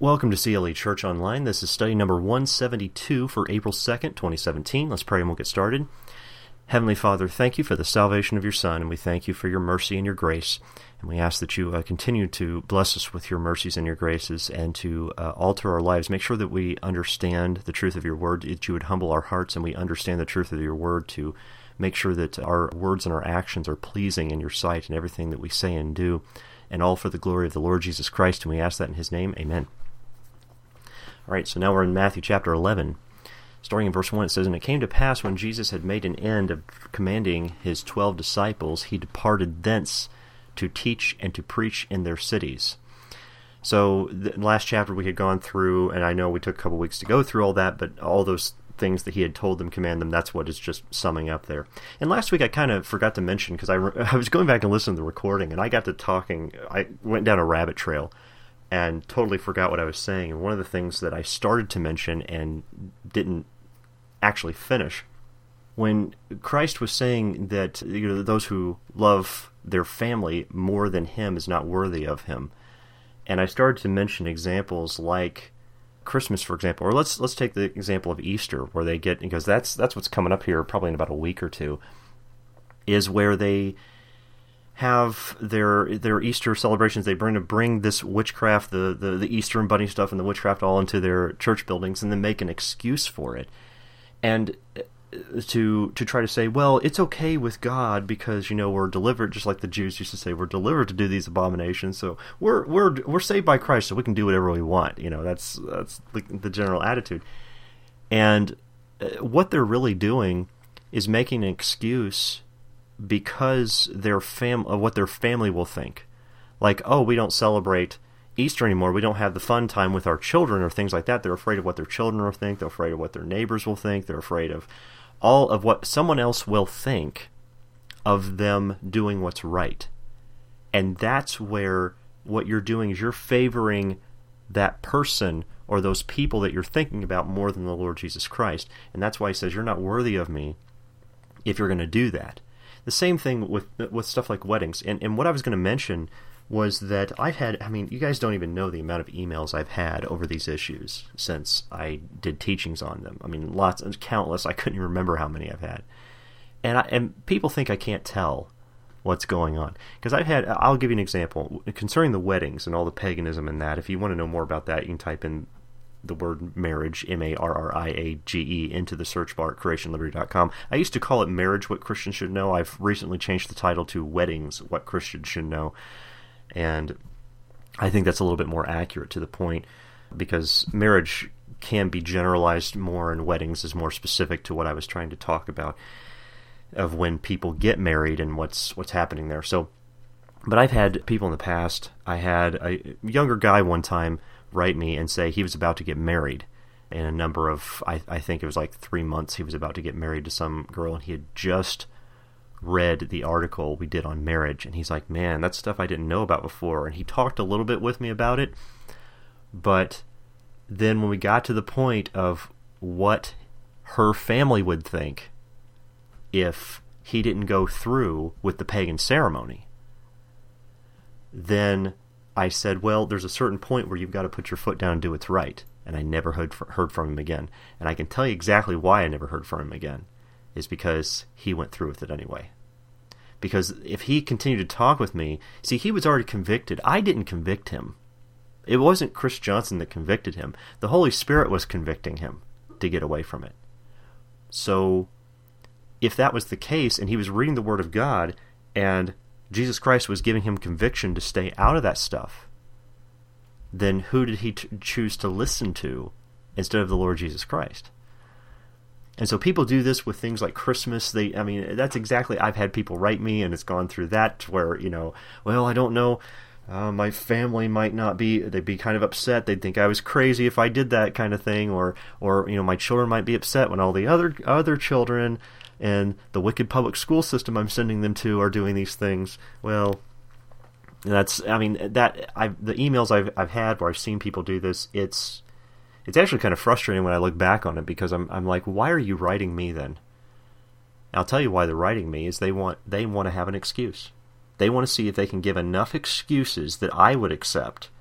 Welcome to CLE Church Online. This is study number 172 for April 2nd, 2017. Let's pray and we'll get started. Heavenly Father, thank you for the salvation of your Son, and we thank you for your mercy and your grace. And we ask that you continue to bless us with your mercies and your graces and to alter our lives. Make sure that we understand the truth of your word, that you would humble our hearts and we understand the truth of your word, to make sure that our words and our actions are pleasing in your sight in everything that we say and do, and all for the glory of the Lord Jesus Christ. And we ask that in his name. Amen. All right, so now we're in Matthew chapter 11. Starting in verse 1, it says, "And it came to pass, when Jesus had made an end of commanding his 12 disciples, he departed thence to teach and to preach in their cities." So the last chapter we had gone through, and I know we took a couple weeks to go through all that, but all those things that he had told them, command them, that's what is just summing up there. And last week I kind of forgot to mention, because I was going back and listening to the recording, and I got to talking, I went down a rabbit trail, and totally forgot what I was saying. And one of the things that I started to mention and didn't actually finish, when Christ was saying that those who love their family more than him is not worthy of him. And I started to mention examples like Christmas, for example, or let's take the example of Easter, where they get, because that's what's coming up here probably in about a week or two, is where they have their Easter celebrations. They bring this witchcraft, the Easter and bunny stuff and the witchcraft all into their church buildings, and then make an excuse for it, and to try to say, well, it's okay with God because we're delivered, just like the Jews used to say, we're delivered to do these abominations, so we're saved by Christ, so we can do whatever we want. That's the general attitude, and what they're really doing is making an excuse because of what their family will think. Like, oh, we don't celebrate Easter anymore, we don't have the fun time with our children, or things like that. They're afraid of what their children will think, they're afraid of what their neighbors will think, they're afraid of all of what someone else will think of them doing what's right. And that's where what you're doing is you're favoring that person or those people that you're thinking about more than the Lord Jesus Christ. And that's why he says, you're not worthy of me if you're going to do that. The same thing with stuff like weddings. And what I was going to mention was that I've had, you guys don't even know the amount of emails I've had over these issues since I did teachings on them. Lots, countless. I couldn't even remember how many I've had. And people think I can't tell what's going on. Because I'll give you an example. Concerning the weddings and all the paganism and that, if you want to know more about that, you can type in the word marriage, M-A-R-R-I-A-G-E, into the search bar at creationliberty.com. I used to call it Marriage, What Christians Should Know. I've recently changed the title to Weddings, What Christians Should Know. And I think that's a little bit more accurate to the point, because marriage can be generalized more and weddings is more specific to what I was trying to talk about, of when people get married and what's happening there. So, but I've had people in the past. I had a younger guy one time write me and say he was about to get married in a number of, I think it was like 3 months, he was about to get married to some girl, and he had just read the article we did on marriage, and he's like, man, that's stuff I didn't know about before. And he talked a little bit with me about it, but then when we got to the point of what her family would think if he didn't go through with the pagan ceremony, then I said, well, there's a certain point where you've got to put your foot down and do what's right. And I never heard from him again. And I can tell you exactly why I never heard from him again, is because he went through with it anyway. Because if he continued to talk with me, see, he was already convicted. I didn't convict him. It wasn't Chris Johnson that convicted him. The Holy Spirit was convicting him to get away from it. So if that was the case, and he was reading the Word of God, and Jesus Christ was giving him conviction to stay out of that stuff, then who did he choose to listen to instead of the Lord Jesus Christ? And so people do this with things like Christmas. That's exactly, I've had people write me, and it's gone through that where, well, I don't know, my family might not be, they'd be kind of upset. They'd think I was crazy if I did that kind of thing, or my children might be upset when all the other children and the wicked public school system I'm sending them to are doing these things. Well, the emails I've had where I've seen people do this, it's actually kind of frustrating when I look back on it, because I'm like, why are you writing me then? I'll tell you why they're writing me, is they want to have an excuse. They want to see if they can give enough excuses that I would accept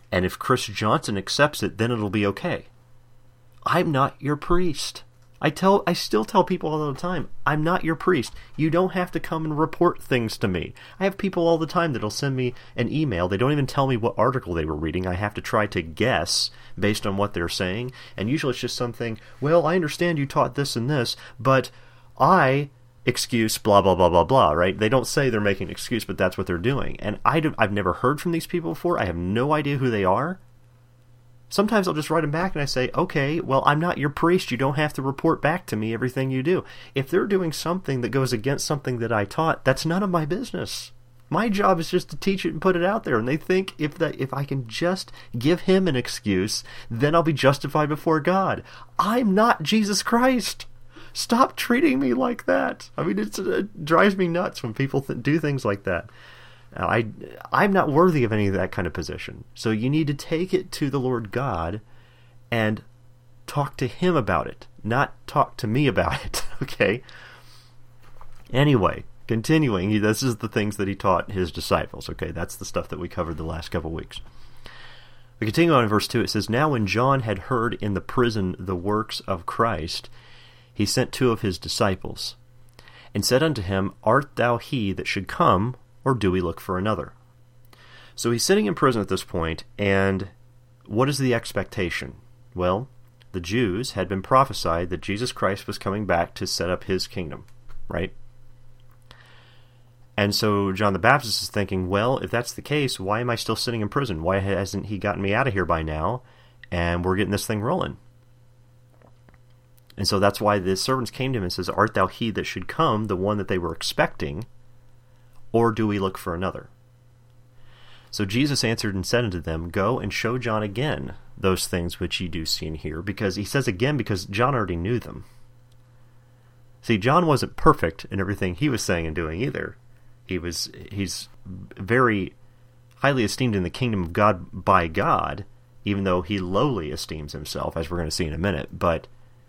And if Chris Johnson accepts it, then it'll be okay. I'm not your priest. I still tell people all the time, I'm not your priest. You don't have to come and report things to me. I have people all the time that'll send me an email. They don't even tell me what article they were reading. I have to try to guess based on what they're saying. And usually it's just something, well, I understand you taught this and this, but excuse blah, blah, blah, blah, blah, right? They don't say they're making an excuse, but that's what they're doing. And I've never heard from these people before. I have no idea who they are. Sometimes I'll just write them back and I say, okay, well, I'm not your priest. You don't have to report back to me everything you do. If they're doing something that goes against something that I taught, that's none of my business. My job is just to teach it and put it out there. And they think if I can just give him an excuse, then I'll be justified before God. I'm not Jesus Christ. Stop treating me like that. I mean, it drives me nuts when people do things like that. I'm not worthy of any of that kind of position. So you need to take it to the Lord God and talk to him about it, not talk to me about it, okay? Anyway, continuing, this is the things that he taught his disciples, okay? That's the stuff that we covered the last couple weeks. We continue on in verse 2. It says, Now when John had heard in the prison the works of Christ, he sent 2 of his disciples, and said unto him, Art thou he that should come, or do we look for another? So he's sitting in prison at this point, and what is the expectation? Well, the Jews had been prophesied that Jesus Christ was coming back to set up his kingdom, right? And so John the Baptist is thinking, well, if that's the case, why am I still sitting in prison? Why hasn't he gotten me out of here by now? And we're getting this thing rolling. And so that's why the servants came to him and says, Art thou he that should come, the one that they were expecting? Or do we look for another? So Jesus answered and said unto them, Go and show John again those things which ye do see and hear. Because he says again, because John already knew them. See, John wasn't perfect in everything he was saying and doing either. He's very highly esteemed in the kingdom of God by God, even though he lowly esteems himself, as we're going to see in a minute. But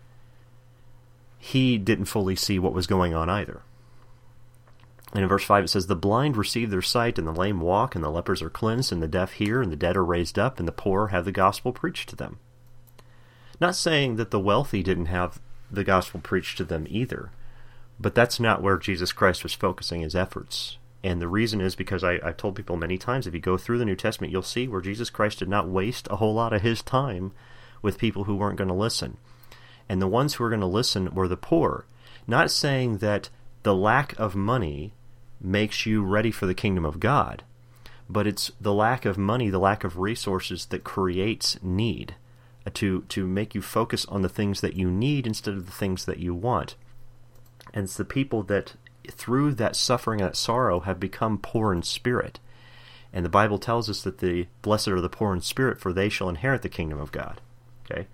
he didn't fully see what was going on either. And in verse 5 it says, The blind receive their sight, and the lame walk, and the lepers are cleansed, and the deaf hear, and the dead are raised up, and the poor have the gospel preached to them. Not saying that the wealthy didn't have the gospel preached to them either, but that's not where Jesus Christ was focusing his efforts. And the reason is because I've told people many times, if you go through the New Testament, you'll see where Jesus Christ did not waste a whole lot of his time with people who weren't going to listen. And the ones who were going to listen were the poor. Not saying that the lack of money makes you ready for the kingdom of God, but it's the lack of money, the lack of resources that creates need, to make you focus on the things that you need instead of the things that you want. And it's the people that, through that suffering and that sorrow, have become poor in spirit. And the Bible tells us that the blessed are the poor in spirit, for they shall inherit the kingdom of God. Okay?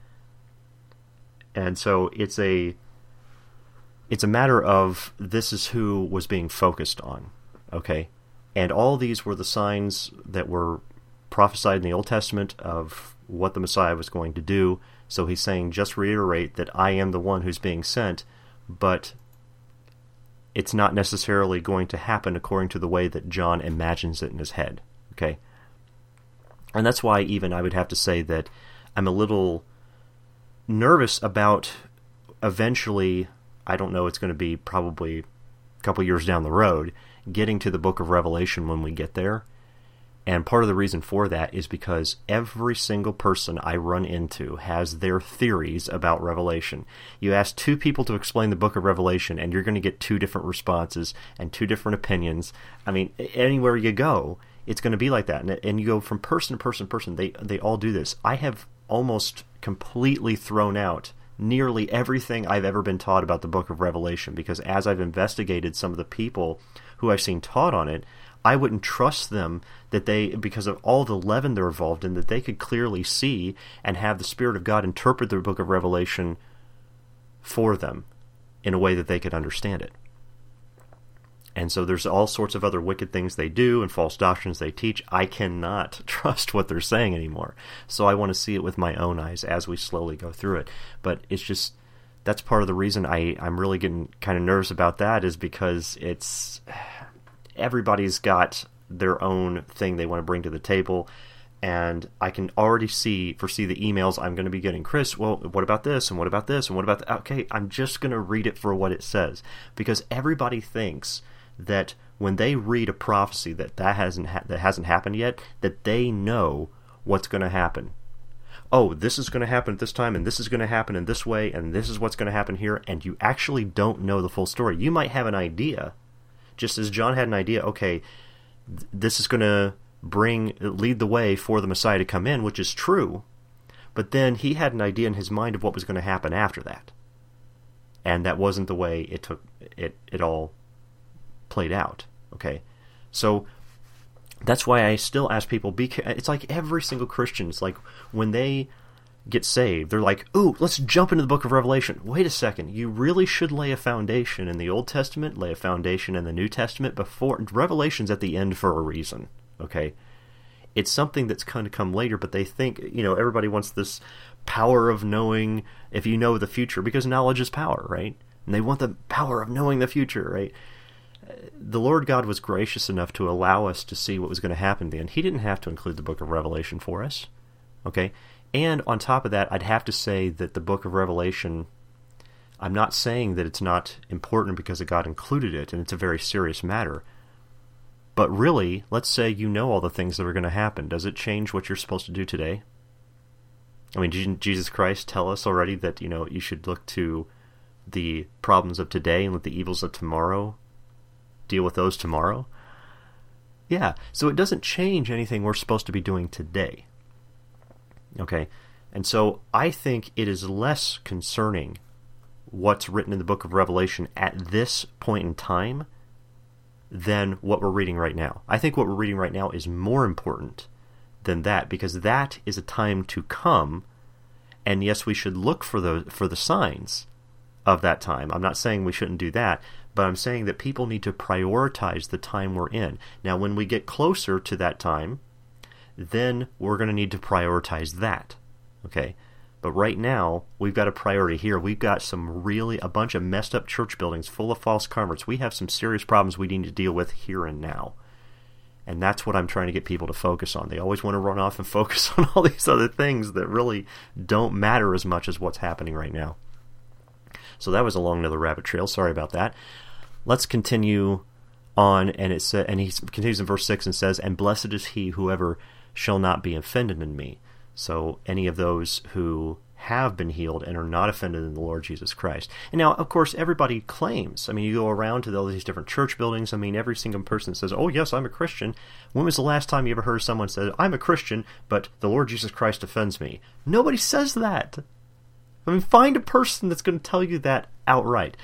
And so it's a matter of this is who was being focused on, okay? And all these were the signs that were prophesied in the Old Testament of what the Messiah was going to do. So he's saying, just reiterate that I am the one who's being sent, but it's not necessarily going to happen according to the way that John imagines it in his head, okay? And that's why even I would have to say that I'm a little nervous about eventually, I don't know, it's going to be probably a couple years down the road, getting to the book of Revelation when we get there. And part of the reason for that is because every single person I run into has their theories about Revelation. You ask 2 people to explain the book of Revelation, and you're going to get 2 different responses and 2 different opinions. I mean, anywhere you go, it's going to be like that. And you go from person to person to person. They all do this. I have almost completely thrown out nearly everything I've ever been taught about the book of Revelation, because as I've investigated some of the people who I've seen taught on it, I wouldn't trust them that they, because of all the leaven they're involved in, that they could clearly see and have the Spirit of God interpret the book of Revelation for them in a way that they could understand it. And so there's all sorts of other wicked things they do and false doctrines they teach. I cannot trust what they're saying anymore. So I want to see it with my own eyes as we slowly go through it. But it's just, that's part of the reason I'm really getting kind of nervous about that, is because everybody's got their own thing they want to bring to the table. and I can already foresee the emails I'm going to be getting. Chris, well, what about this, and what about this, and what about that? Okay, I'm just going to read it for what it says, because everybody thinks that when they read a prophecy that hasn't happened yet, that they know what's going to happen. Oh, this is going to happen at this time, and this is going to happen in this way, and this is what's going to happen here, and you actually don't know the full story. You might have an idea, just as John had an idea, okay, this is going to lead the way for the Messiah to come in, which is true, but then he had an idea in his mind of what was going to happen after that, and that wasn't the way it all played out. Okay, so that's why I still ask people, it's like every single Christian, it's like when they get saved, they're like, ooh, let's jump into the book of Revelation. Wait a second, you really should lay a foundation in the Old Testament, lay a foundation in the New Testament before. Revelation's at the end for a reason. Okay, it's something that's kind of come later, but they think, everybody wants this power of knowing if you know the future, because knowledge is power, right? And they want the power of knowing the future, right? The Lord God was gracious enough to allow us to see what was going to happen then. He didn't have to include the book of Revelation for us, okay? And on top of that, I'd have to say that the book of Revelation, I'm not saying that it's not important because God included it, and it's a very serious matter. But really, let's say you know all the things that are going to happen. Does it change what you're supposed to do today? I mean, didn't Jesus Christ tell us already that, you should look to the problems of today and let the evils of tomorrow deal with those tomorrow? Yeah, so it doesn't change anything we're supposed to be doing today. Okay, and so I think it is less concerning what's written in the book of Revelation at this point in time than what we're reading right now. I think what we're reading right now is more important than that, because that is a time to come, and yes, we should look for the signs of that time. I'm not saying we shouldn't do that, but I'm saying that people need to prioritize the time we're in. Now, when we get closer to that time, then we're going to need to prioritize that, okay? But right now, we've got a priority here. We've got a bunch of messed up church buildings full of false converts. We have some serious problems we need to deal with here and now. And that's what I'm trying to get people to focus on. They always want to run off and focus on all these other things that really don't matter as much as what's happening right now. So that was along another rabbit trail. Sorry about that. Let's continue on, and he continues in verse 6 and says, "And blessed is he whoever shall not be offended in me." So any of those who have been healed and are not offended in the Lord Jesus Christ. And now, of course, everybody claims. I mean, you go around to all these different church buildings. I mean, every single person says, oh, yes, I'm a Christian. When was the last time you ever heard someone say, I'm a Christian, but the Lord Jesus Christ offends me? Nobody says that. I mean, find a person that's going to tell you that outright.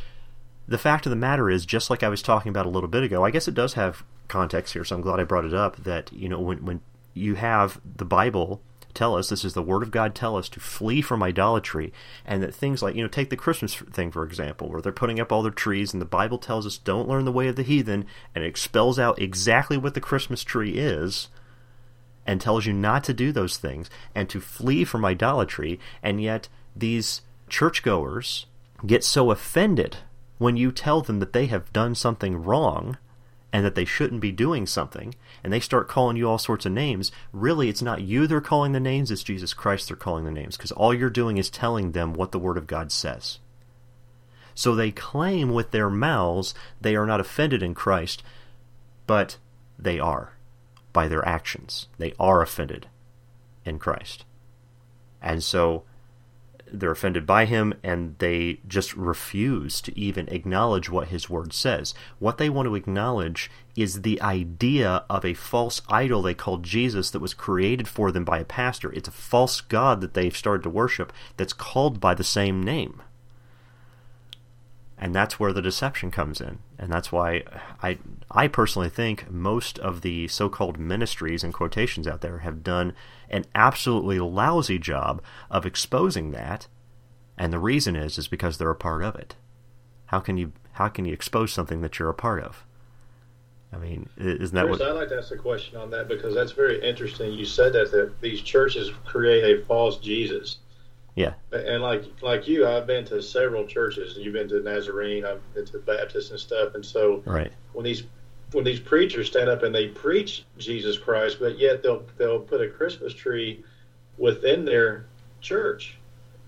The fact of the matter is, just like I was talking about a little bit ago, I guess it does have context here, so I'm glad I brought it up, that, when you have the Bible tell us, this is the Word of God tell us to flee from idolatry, and that things like, take the Christmas thing, for example, where they're putting up all their trees, and the Bible tells us don't learn the way of the heathen, and it spells out exactly what the Christmas tree is, and tells you not to do those things, and to flee from idolatry, and yet these churchgoers get so offended when you tell them that they have done something wrong, and that they shouldn't be doing something, and they start calling you all sorts of names. Really, it's not you they're calling the names, it's Jesus Christ they're calling the names, because all you're doing is telling them what the Word of God says. So they claim with their mouths they are not offended in Christ, but they are, by their actions. They are offended in Christ. And so they're offended by him, and they just refuse to even acknowledge what his word says. What they want to acknowledge is the idea of a false idol they call Jesus that was created for them by a pastor. It's a false god that they've started to worship that's called by the same name. And that's where the deception comes in. And that's why I personally think most of the so-called ministries and quotations out there have done an absolutely lousy job of exposing that. And the reason is because they're a part of it. How can you expose something that you're a part of? I mean, isn't that Chris, I'd like to ask a question on that, because that's very interesting. You said that these churches create a false Jesus. Yeah. And like you, I've been to several churches. You've been to Nazarene, I've been to Baptist and stuff. And so right. when these when these preachers stand up and they preach Jesus Christ, but yet they'll put a Christmas tree within their church.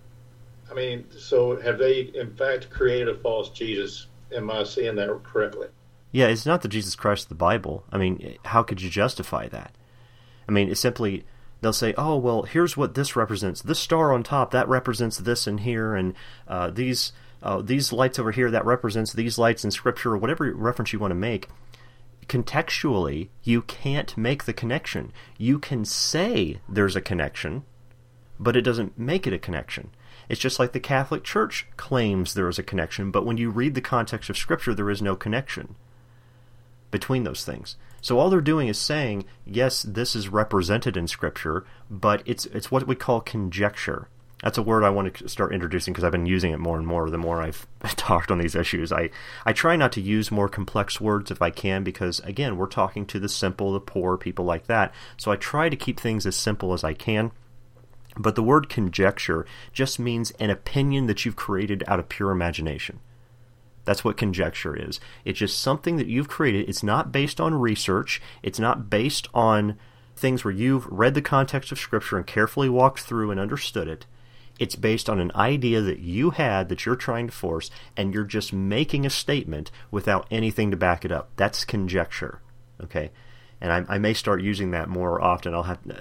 I mean, so have they in fact created a false Jesus? Am I seeing that correctly? Yeah, it's not the Jesus Christ of the Bible. I mean, how could you justify that? I mean, it's simply, they'll say, oh, well, here's what this represents. This star on top, that represents this in here, and these lights over here, that represents these lights in Scripture, or whatever reference you want to make. Contextually, you can't make the connection. You can say there's a connection, but it doesn't make it a connection. It's just like the Catholic Church claims there is a connection, but when you read the context of Scripture, there is no connection between those things. So all they're doing is saying, yes, this is represented in Scripture, but it's what we call conjecture. That's a word I want to start introducing because I've been using it more and more the more I've talked on these issues. I try not to use more complex words if I can because, again, we're talking to the simple, the poor, people like that. So I try to keep things as simple as I can. But the word conjecture just means an opinion that you've created out of pure imagination. That's what conjecture is. It's just something that you've created. It's not based on research. It's not based on things where you've read the context of Scripture and carefully walked through and understood it. It's based on an idea that you had that you're trying to force, and you're just making a statement without anything to back it up. That's conjecture, okay? And I may start using that more often.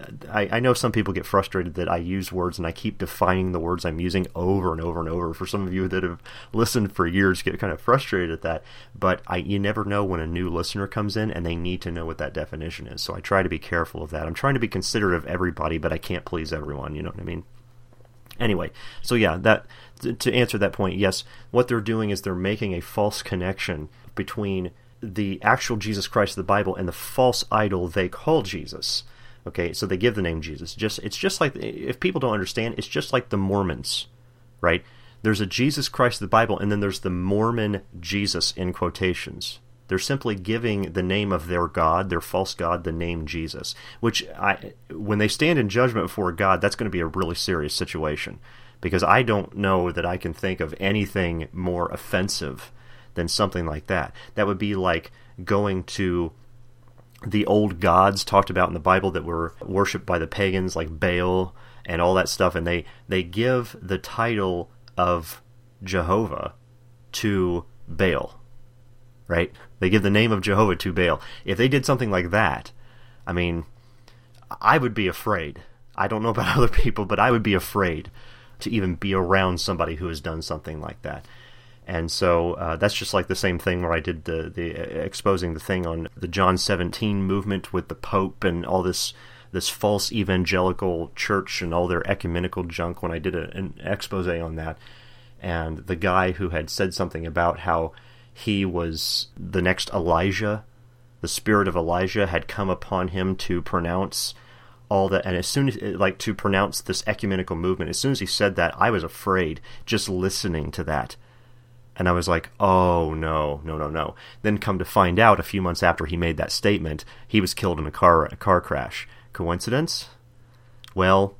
I know some people get frustrated that I use words and I keep defining the words I'm using over and over and over. For some of you that have listened for years, get kind of frustrated at that. But you never know when a new listener comes in and they need to know what that definition is. So I try to be careful of that. I'm trying to be considerate of everybody, but I can't please everyone. You know what I mean? Anyway, so yeah, that to answer that point, yes, what they're doing is they're making a false connection between the actual Jesus Christ of the Bible and the false idol they call Jesus. Okay, so they give the name Jesus. It's just like, if people don't understand, it's just like the Mormons, right? There's a Jesus Christ of the Bible, and then there's the Mormon Jesus in quotations. They're simply giving the name of their God, their false God, the name Jesus, which when they stand in judgment before God, that's going to be a really serious situation, because I don't know that I can think of anything more offensive than something like that. That would be like going to the old gods talked about in the Bible that were worshipped by the pagans, like Baal and all that stuff, and they give the title of Jehovah to Baal, right? They give the name of Jehovah to Baal. If they did something like that, I mean, I would be afraid. I don't know about other people, but I would be afraid to even be around somebody who has done something like that. And so that's just like the same thing where I did the exposing the thing on the John 17 movement with the Pope and all this false evangelical church and all their ecumenical junk, when I did an expose on that. And the guy who had said something about how he was the next Elijah, the spirit of Elijah had come upon him to pronounce all that, and as soon as, like, to pronounce this ecumenical movement, as soon as he said that, I was afraid just listening to that. And I was like, oh, no. Then come to find out, a few months after he made that statement, he was killed in a car crash. Coincidence? Well,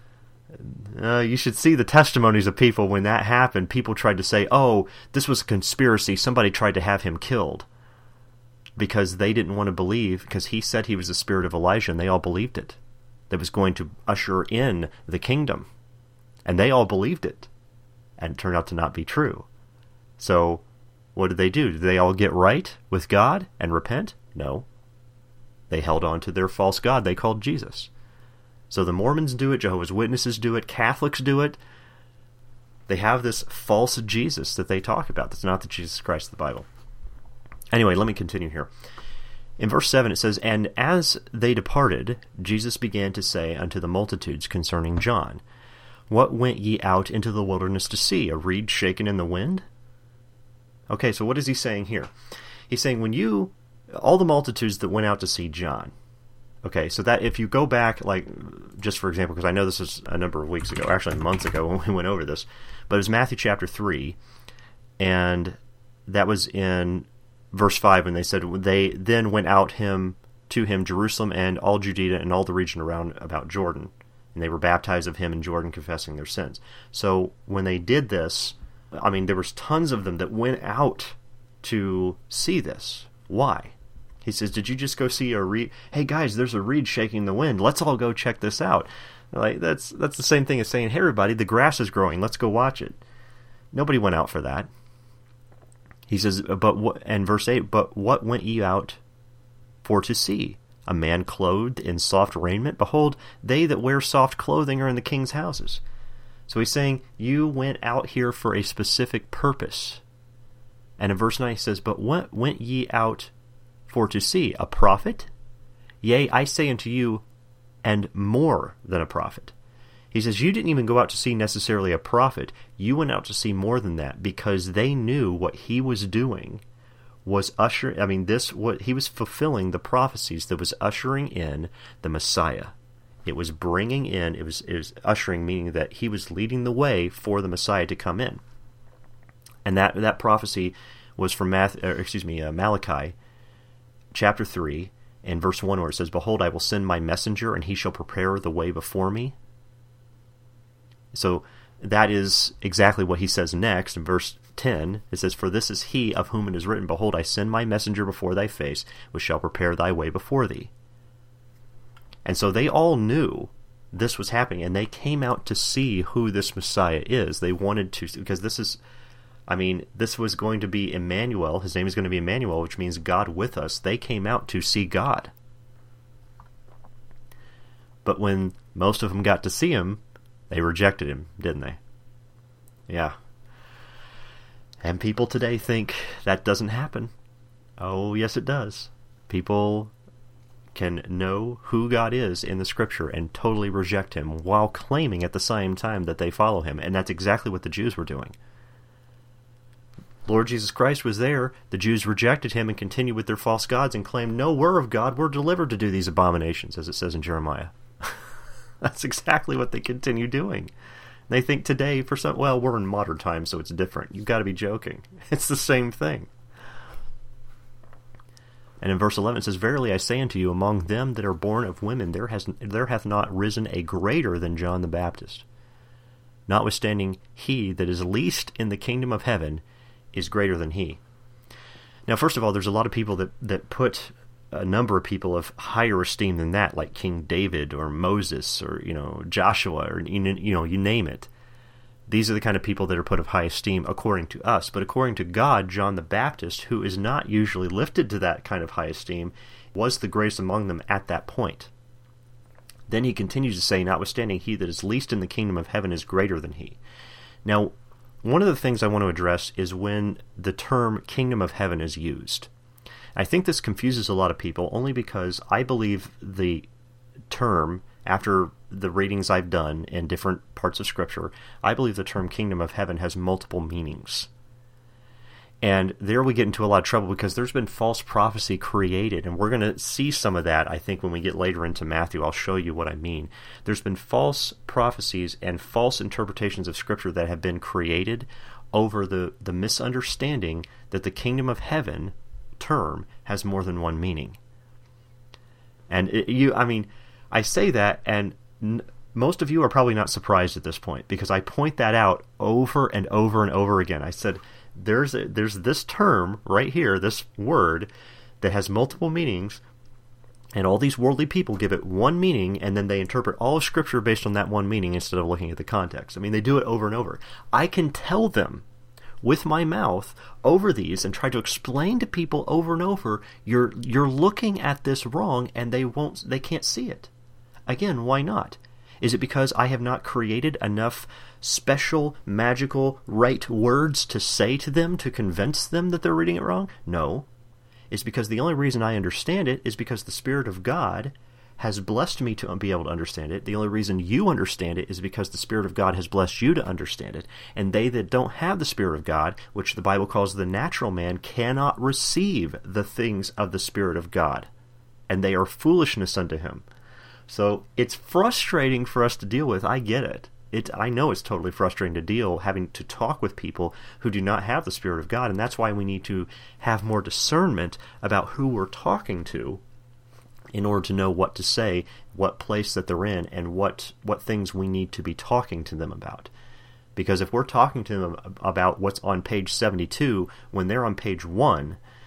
you should see the testimonies of people when that happened. People tried to say, oh, this was a conspiracy. Somebody tried to have him killed. Because they didn't want to believe, because he said he was the spirit of Elijah, and they all believed it. That was going to usher in the kingdom. And they all believed it. And it turned out to not be true. So, what did they do? Did they all get right with God and repent? No. They held on to their false god they called Jesus. So the Mormons do it, Jehovah's Witnesses do it, Catholics do it. They have this false Jesus that they talk about. That's not the Jesus Christ of the Bible. Anyway, let me continue here. In verse 7 it says, And as they departed, Jesus began to say unto the multitudes concerning John, What went ye out into the wilderness to see? A reed shaken in the wind? Okay, so what is he saying here? He's saying all the multitudes that went out to see John. Okay, so that if you go back, like, just for example, because I know this is a number of weeks ago, actually months ago when we went over this, but it was Matthew chapter 3, and that was in verse 5 when they said, they then went out to him Jerusalem and all Judea and all the region around about Jordan, and they were baptized of him in Jordan, confessing their sins. So when they did this, I mean, there was tons of them that went out to see this. Why? He says, did you just go see a reed? Hey guys, there's a reed shaking the wind. Let's all go check this out. Like that's the same thing as saying, hey everybody, the grass is growing. Let's go watch it. Nobody went out for that. He says, but what? And verse 8, but what went ye out for to see? A man clothed in soft raiment? Behold, they that wear soft clothing are in the king's houses. So he's saying, you went out here for a specific purpose. And in verse 9 he says, but what went ye out for to see? A prophet? Yea, I say unto you, and more than a prophet. He says, you didn't even go out to see necessarily a prophet. You went out to see more than that, because they knew what he was doing was he was fulfilling the prophecies that was ushering in the Messiah. It was bringing in, it was ushering, meaning that he was leading the way for the Messiah to come in. And that prophecy was from Malachi chapter 3 and verse 1, where it says, behold, I will send my messenger, and he shall prepare the way before me. So that is exactly what he says next in verse 10. It says, for this is he of whom it is written, behold, I send my messenger before thy face, which shall prepare thy way before thee. And so they all knew this was happening, and they came out to see who this Messiah is. They wanted to, because this was going to be Emmanuel. His name is going to be Emmanuel, which means God with us. They came out to see God. But when most of them got to see him, they rejected him, didn't they? Yeah. And people today think that doesn't happen. Oh, yes, it does. People can know who God is in the Scripture and totally reject him while claiming at the same time that they follow him. And that's exactly what the Jews were doing. Lord Jesus Christ was there. The Jews rejected him and continued with their false gods and claimed, no, we're of God. We're delivered to do these abominations, as it says in Jeremiah. That's exactly what they continue doing. They think today, we're in modern times, so it's different. You've got to be joking. It's the same thing. And in verse 11 it says, verily I say unto you, among them that are born of women, there hath not risen a greater than John the Baptist. Notwithstanding, he that is least in the kingdom of heaven is greater than he. Now, first of all, there's a lot of people that put a number of people of higher esteem than that, like King David or Moses or Joshua or you name it. These are the kind of people that are put of high esteem according to us. But according to God, John the Baptist, who is not usually lifted to that kind of high esteem, was the greatest among them at that point. Then he continues to say, notwithstanding, he that is least in the kingdom of heaven is greater than he. Now, one of the things I want to address is when the term kingdom of heaven is used. I think this confuses a lot of people only because I believe the term, after the readings I've done in different parts of Scripture, I believe the term kingdom of heaven has multiple meanings. And there we get into a lot of trouble because there's been false prophecy created, and we're going to see some of that, I think, when we get later into Matthew. I'll show you what I mean. There's been false prophecies and false interpretations of Scripture that have been created over the misunderstanding that the kingdom of heaven term has more than one meaning. And I say that, and most of you are probably not surprised at this point because I point that out over and over and over again. I said, there's this term right here, this word, that has multiple meanings, and all these worldly people give it one meaning, and then they interpret all of Scripture based on that one meaning instead of looking at the context. They do it over and over. I can tell them with my mouth over these and try to explain to people over and over, you're looking at this wrong, and they can't see it. Again, why not? Is it because I have not created enough special, magical, right words to say to them to convince them that they're reading it wrong? No. It's because the only reason I understand it is because the Spirit of God has blessed me to be able to understand it. The only reason you understand it is because the Spirit of God has blessed you to understand it. And they that don't have the Spirit of God, which the Bible calls the natural man, cannot receive the things of the Spirit of God. And they are foolishness unto him. So it's frustrating for us to deal with. I get it. I know it's totally frustrating to deal, having to talk with people who do not have the Spirit of God. And that's why we need to have more discernment about who we're talking to in order to know what to say, what place that they're in, and what things we need to be talking to them about. Because if we're talking to them about what's on page 72 when they're on page 1,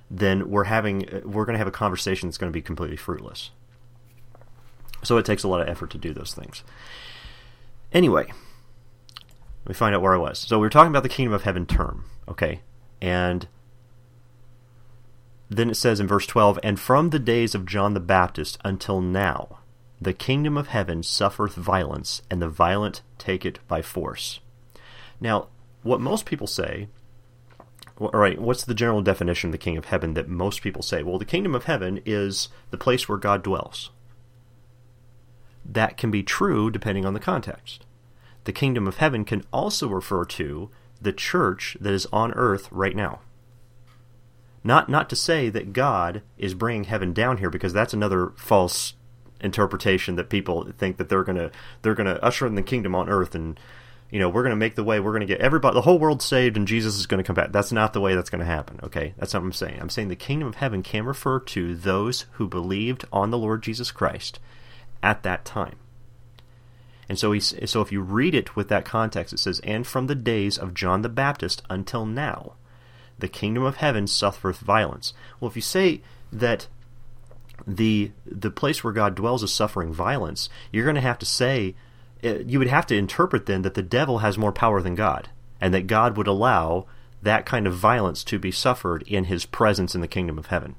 then we're going to have a conversation that's going to be completely fruitless. So it takes a lot of effort to do those things. Anyway, let me find out where I was. So we were talking about the kingdom of heaven term, okay? And then it says in verse 12, "And from the days of John the Baptist until now, the kingdom of heaven suffereth violence, and the violent take it by force." Now, what most people say, all right, what's the general definition of the kingdom of heaven that most people say? Well, the kingdom of heaven is the place where God dwells. That can be true depending on the context. The kingdom of heaven can also refer to the church that is on earth right now. Not to say that God is bringing heaven down here, because that's another false interpretation that people think that they're going to usher in the kingdom on earth, and we're going to make the way, we're going to get everybody, the whole world saved, and Jesus is going to come back. That's not the way that's going to happen, okay? That's not what I'm saying. I'm saying the kingdom of heaven can refer to those who believed on the Lord Jesus Christ at that time. And so if you read it with that context, it says, "And from the days of John the Baptist until now, the kingdom of heaven suffereth violence." Well, if you say that the place where God dwells is suffering violence, you're going to have to say, you would have to interpret then that the devil has more power than God, and that God would allow that kind of violence to be suffered in his presence in the kingdom of heaven.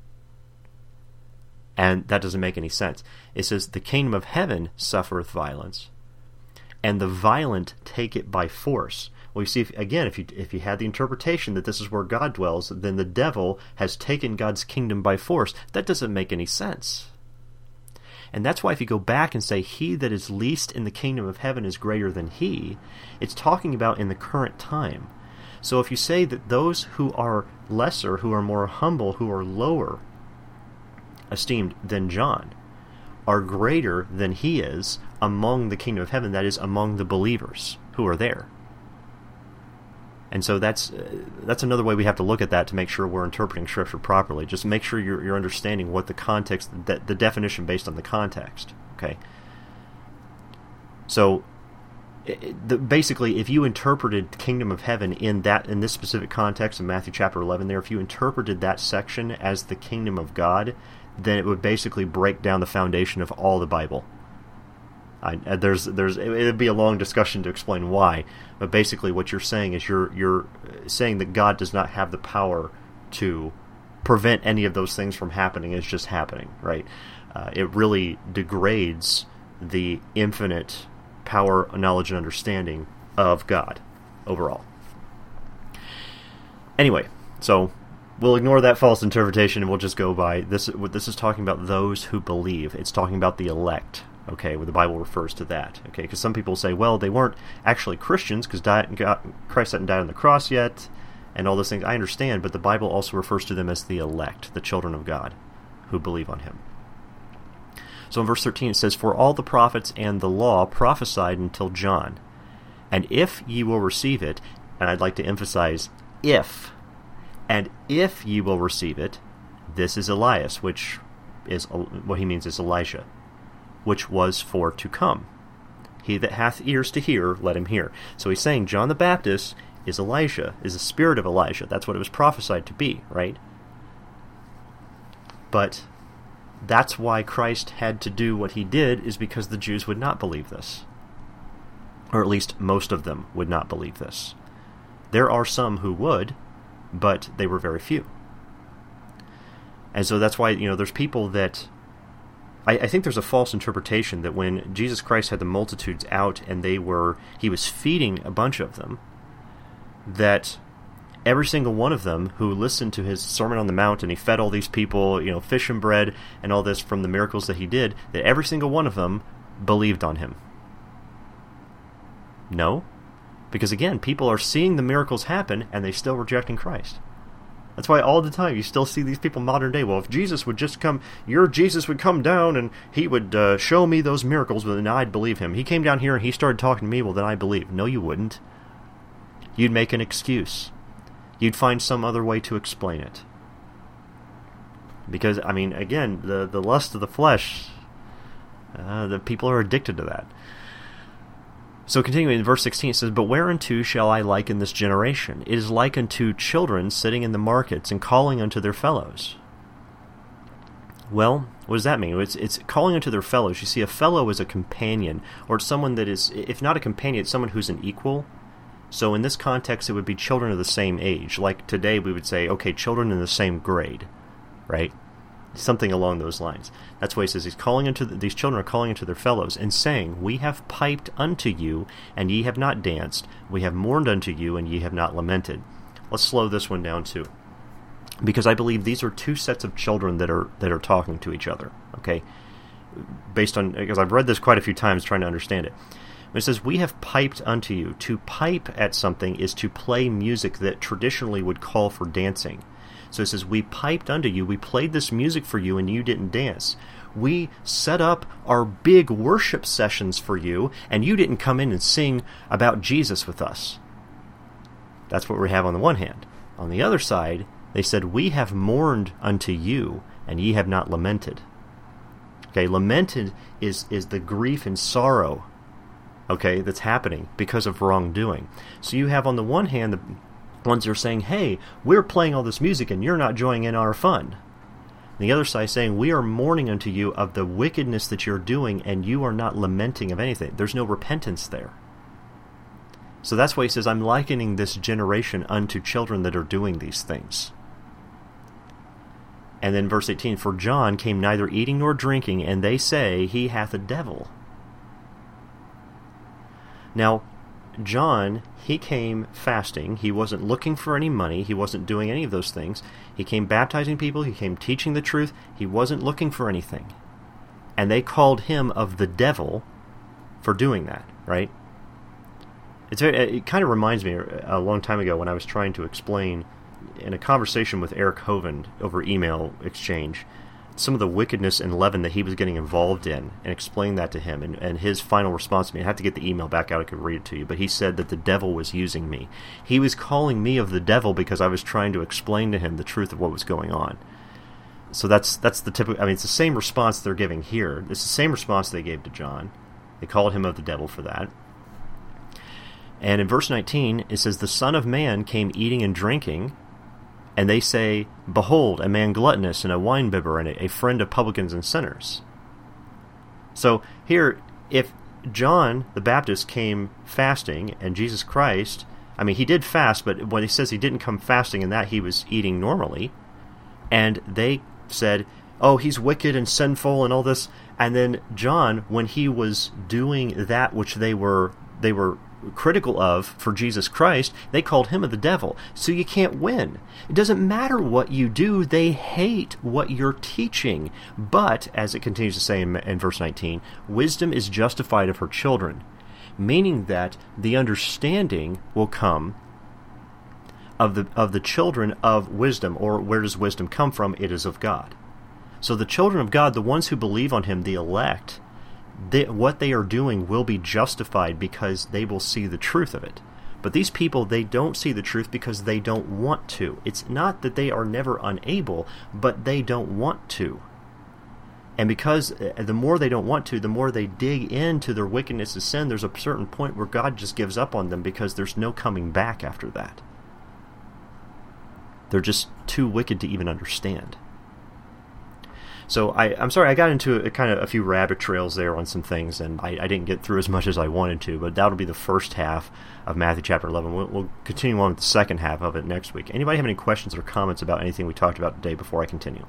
And that doesn't make any sense. It says, "The kingdom of heaven suffereth violence, and the violent take it by force." Well, you see, if you had the interpretation that this is where God dwells, then the devil has taken God's kingdom by force. That doesn't make any sense. And that's why if you go back and say, "He that is least in the kingdom of heaven is greater than he," it's talking about in the current time. So if you say that those who are lesser, who are more humble, who are lower esteemed than John, are greater than he is among the kingdom of heaven, that is, among the believers who are there. And so that's another way we have to look at that to make sure we're interpreting Scripture properly. Just make sure you're understanding what the context, the definition based on the context. Okay. So basically, if you interpreted kingdom of heaven in this specific context in Matthew chapter 11, if you interpreted that section as the kingdom of God, then it would basically break down the foundation of all the Bible. It'd be a long discussion to explain why, but basically what you're saying is you're saying that God does not have the power to prevent any of those things from happening. It's just happening, right? It really degrades the infinite power, knowledge, and understanding of God overall. Anyway, so we'll ignore that false interpretation and we'll just go by this. This is talking about those who believe. It's talking about the elect. Okay, well, the Bible refers to that. Okay, because some people say, well, they weren't actually Christians because Christ hadn't died on the cross yet, and all those things. I understand, but the Bible also refers to them as the elect, the children of God, who believe on Him. So in verse 13 it says, "For all the prophets and the law prophesied until John. And if ye will receive it," and I'd like to emphasize if, "and if ye will receive it, this is Elias," which is what he means is Elijah, "which was for to come. He that hath ears to hear, let him hear." So he's saying John the Baptist is Elijah, is the spirit of Elijah. That's what it was prophesied to be, right? But that's why Christ had to do what he did, is because the Jews would not believe this. Or at least most of them would not believe this. There are some who would, but they were very few. And so that's why, there's people that I think there's a false interpretation that when Jesus Christ had the multitudes out and he was feeding a bunch of them, that every single one of them who listened to his Sermon on the Mount and he fed all these people, fish and bread and all this from the miracles that he did, that every single one of them believed on him. No, because again, people are seeing the miracles happen and they're still rejecting Christ. That's why all the time you still see these people modern day, well, if Jesus would just come, your Jesus would come down and he would show me those miracles, well, then I'd believe him. He came down here and he started talking to me, well, then I believe. No, you wouldn't. You'd make an excuse. You'd find some other way to explain it. Because, again, the lust of the flesh, the people are addicted to that. So continuing in verse 16, it says, "But whereunto shall I liken this generation? It is like unto children sitting in the markets and calling unto their fellows." Well, what does that mean? It's calling unto their fellows. You see, a fellow is a companion, or it's someone that is, if not a companion, it's someone who's an equal. So in this context, it would be children of the same age. Like today, we would say, okay, children in the same grade, right? Something along those lines. That's why he says these children are calling unto their fellows and saying, "We have piped unto you, and ye have not danced. We have mourned unto you, and ye have not lamented." Let's slow this one down too, because I believe these are two sets of children that are talking to each other. Okay, because I've read this quite a few times trying to understand it. When it says, "We have piped unto you," to pipe at something is to play music that traditionally would call for dancing. So it says, "We piped unto you, we played this music for you, and you didn't dance. We set up our big worship sessions for you, and you didn't come in and sing about Jesus with us." That's what we have on the one hand. On the other side, they said, "We have mourned unto you, and ye have not lamented." Okay, lamented is the grief and sorrow, okay, that's happening because of wrongdoing. So you have on the one hand the ones that are saying, "Hey, we're playing all this music and you're not joining in our fun." And the other side saying, "We are mourning unto you of the wickedness that you're doing, and you are not lamenting of anything." There's no repentance there. So that's why he says, "I'm likening this generation unto children that are doing these things." And then verse 18, "For John came neither eating nor drinking, and they say, he hath a devil." Now, John, he came fasting. He wasn't looking for any money. He wasn't doing any of those things. He came baptizing people. He came teaching the truth. He wasn't looking for anything. And they called him of the devil for doing that, right? It kind of reminds me a long time ago when I was trying to explain in a conversation with Eric Hovind over email exchange some of the wickedness and leaven that he was getting involved in, and explained that to him, and his final response to me, I have to get the email back out, I could read it to you, but he said that the devil was using me. He was calling me of the devil because I was trying to explain to him the truth of what was going on. So that's the typical, I mean, it's the same response they're giving here. It's the same response they gave to John. They called him of the devil for that. And in verse 19, it says, "The Son of Man came eating and drinking, and they say, Behold, a man gluttonous and a winebibber and a friend of publicans and sinners." So here, if John the Baptist came fasting, and Jesus Christ, I mean, he did fast, but when he says he didn't come fasting in that, he was eating normally, and they said, "Oh, he's wicked and sinful and all this," and then John, when he was doing that which they were critical of for Jesus Christ, they called him of the devil. So you can't win. It doesn't matter what you do, they hate what you're teaching. But, as it continues to say in verse 19, "Wisdom is justified of her children," meaning that the understanding will come of the children of wisdom. Or where does wisdom come from? It is of God. So the children of God, the ones who believe on him, the elect, what they are doing will be justified because they will see the truth of it. But these people, they don't see the truth because they don't want to. It's not that they are never unable, but they don't want to. And because the more they don't want to, the more they dig into their wickedness and sin, there's a certain point where God just gives up on them because there's no coming back after that. They're just too wicked to even understand. So I'm sorry, I got into a few rabbit trails there on some things, and I didn't get through as much as I wanted to, but that'll be the first half of Matthew chapter 11. We'll continue on with the second half of it next week. Anybody have any questions or comments about anything we talked about today before I continue?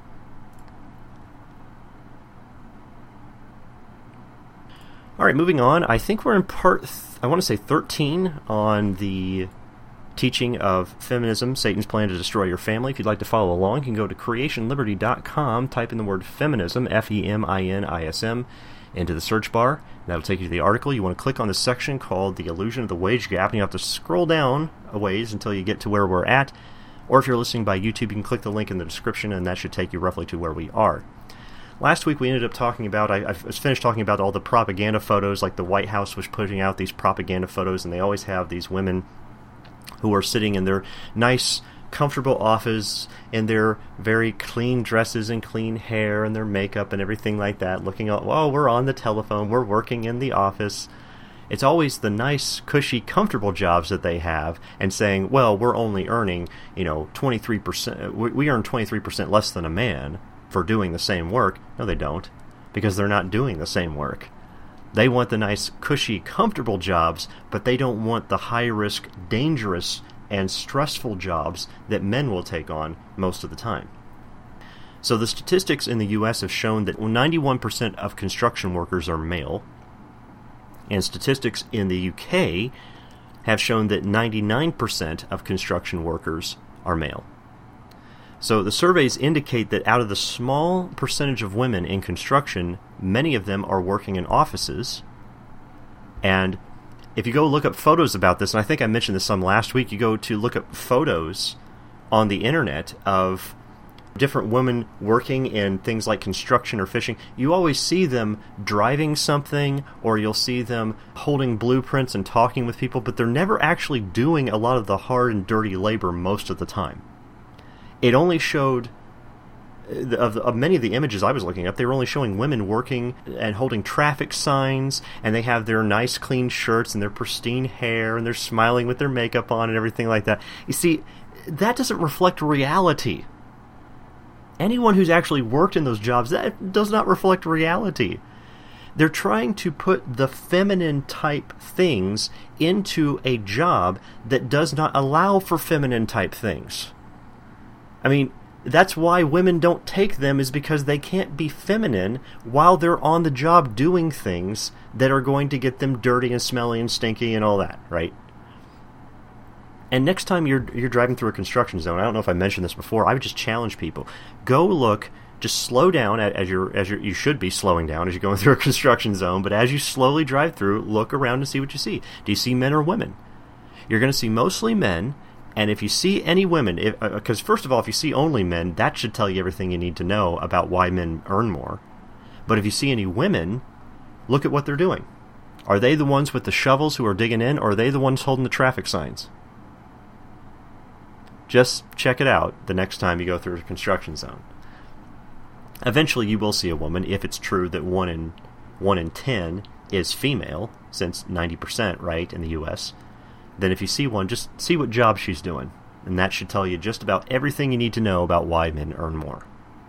All right, moving on. I think we're in part, I want to say 13 on the teaching of feminism, Satan's plan to destroy your family. If you'd like to follow along, you can go to creationliberty.com, type in the word feminism, F-E-M-I-N-I-S-M, into the search bar. That'll take you to the article. You want to click on the section called The Illusion of the Wage Gap, and you have to scroll down a ways until you get to where we're at. Or if you're listening by YouTube, you can click the link in the description, and that should take you roughly to where we are. Last week we ended up talking about, I was finished talking about all the propaganda photos, like the White House was putting out these propaganda photos, and they always have these women who are sitting in their nice, comfortable office in their very clean dresses and clean hair and their makeup and everything like that, looking, oh, we're on the telephone, we're working in the office. It's always the nice, cushy, comfortable jobs that they have, and saying, well, we're only earning, 23%. We earn 23% less than a man for doing the same work. No, they don't, because they're not doing the same work. They want the nice, cushy, comfortable jobs, but they don't want the high-risk, dangerous, and stressful jobs that men will take on most of the time. So the statistics in the U.S. have shown that 91% of construction workers are male, and statistics in the UK have shown that 99% of construction workers are male. So the surveys indicate that out of the small percentage of women in construction, many of them are working in offices. And if you go look up photos about this, and I think I mentioned this some last week, you go to look up photos on the internet of different women working in things like construction or fishing, you always see them driving something, or you'll see them holding blueprints and talking with people, but they're never actually doing a lot of the hard and dirty labor most of the time. It only showed, of many of the images I was looking up, they were only showing women working and holding traffic signs, and they have their nice clean shirts and their pristine hair, and they're smiling with their makeup on and everything like that. You see, that doesn't reflect reality. Anyone who's actually worked in those jobs, that does not reflect reality. They're trying to put the feminine type things into a job that does not allow for feminine type things. I mean, that's why women don't take them, is because they can't be feminine while they're on the job doing things that are going to get them dirty and smelly and stinky and all that, right? And next time you're driving through a construction zone, I don't know if I mentioned this before, I would just challenge people. Go look, just slow down you should be slowing down as you're going through a construction zone, but as you slowly drive through, look around and see what you see. Do you see men or women? You're going to see mostly men, and if you see any women, because first of all, if you see only men, that should tell you everything you need to know about why men earn more. But if you see any women, look at what they're doing. Are they the ones with the shovels who are digging in, or are they the ones holding the traffic signs? Just check it out the next time you go through a construction zone. Eventually you will see a woman, if it's true that 1 in 10 is female, since 90%, right, in the U.S., then if you see one, just see what job she's doing. And that should tell you just about everything you need to know about why men earn more.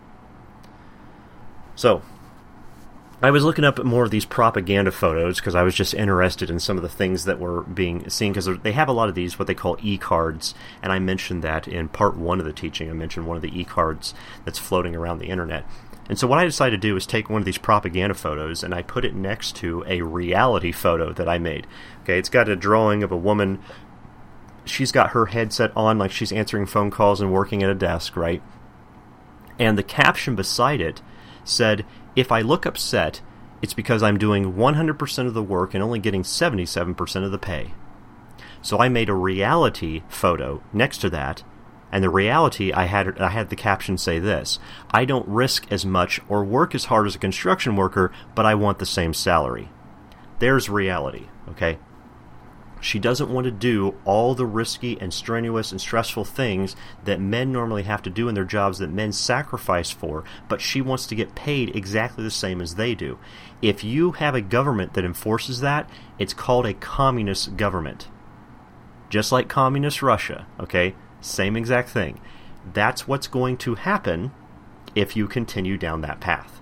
So, I was looking up more of these propaganda photos because I was just interested in some of the things that were being seen, because they have a lot of these, what they call e-cards, and I mentioned that in part 1 of the teaching. I mentioned one of the e-cards that's floating around the internet. And so what I decided to do is take one of these propaganda photos and I put it next to a reality photo that I made. Okay, it's got a drawing of a woman. She's got her headset on like she's answering phone calls and working at a desk, right? And the caption beside it said, "If I look upset, it's because I'm doing 100% of the work and only getting 77% of the pay." So I made a reality photo next to that, and the reality, I had the caption say this: "I don't risk as much or work as hard as a construction worker, but I want the same salary." There's reality, okay? She doesn't want to do all the risky and strenuous and stressful things that men normally have to do in their jobs that men sacrifice for, but she wants to get paid exactly the same as they do. If you have a government that enforces that, it's called a communist government. Just like communist Russia, okay? Same exact thing. That's what's going to happen if you continue down that path.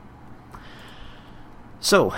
So,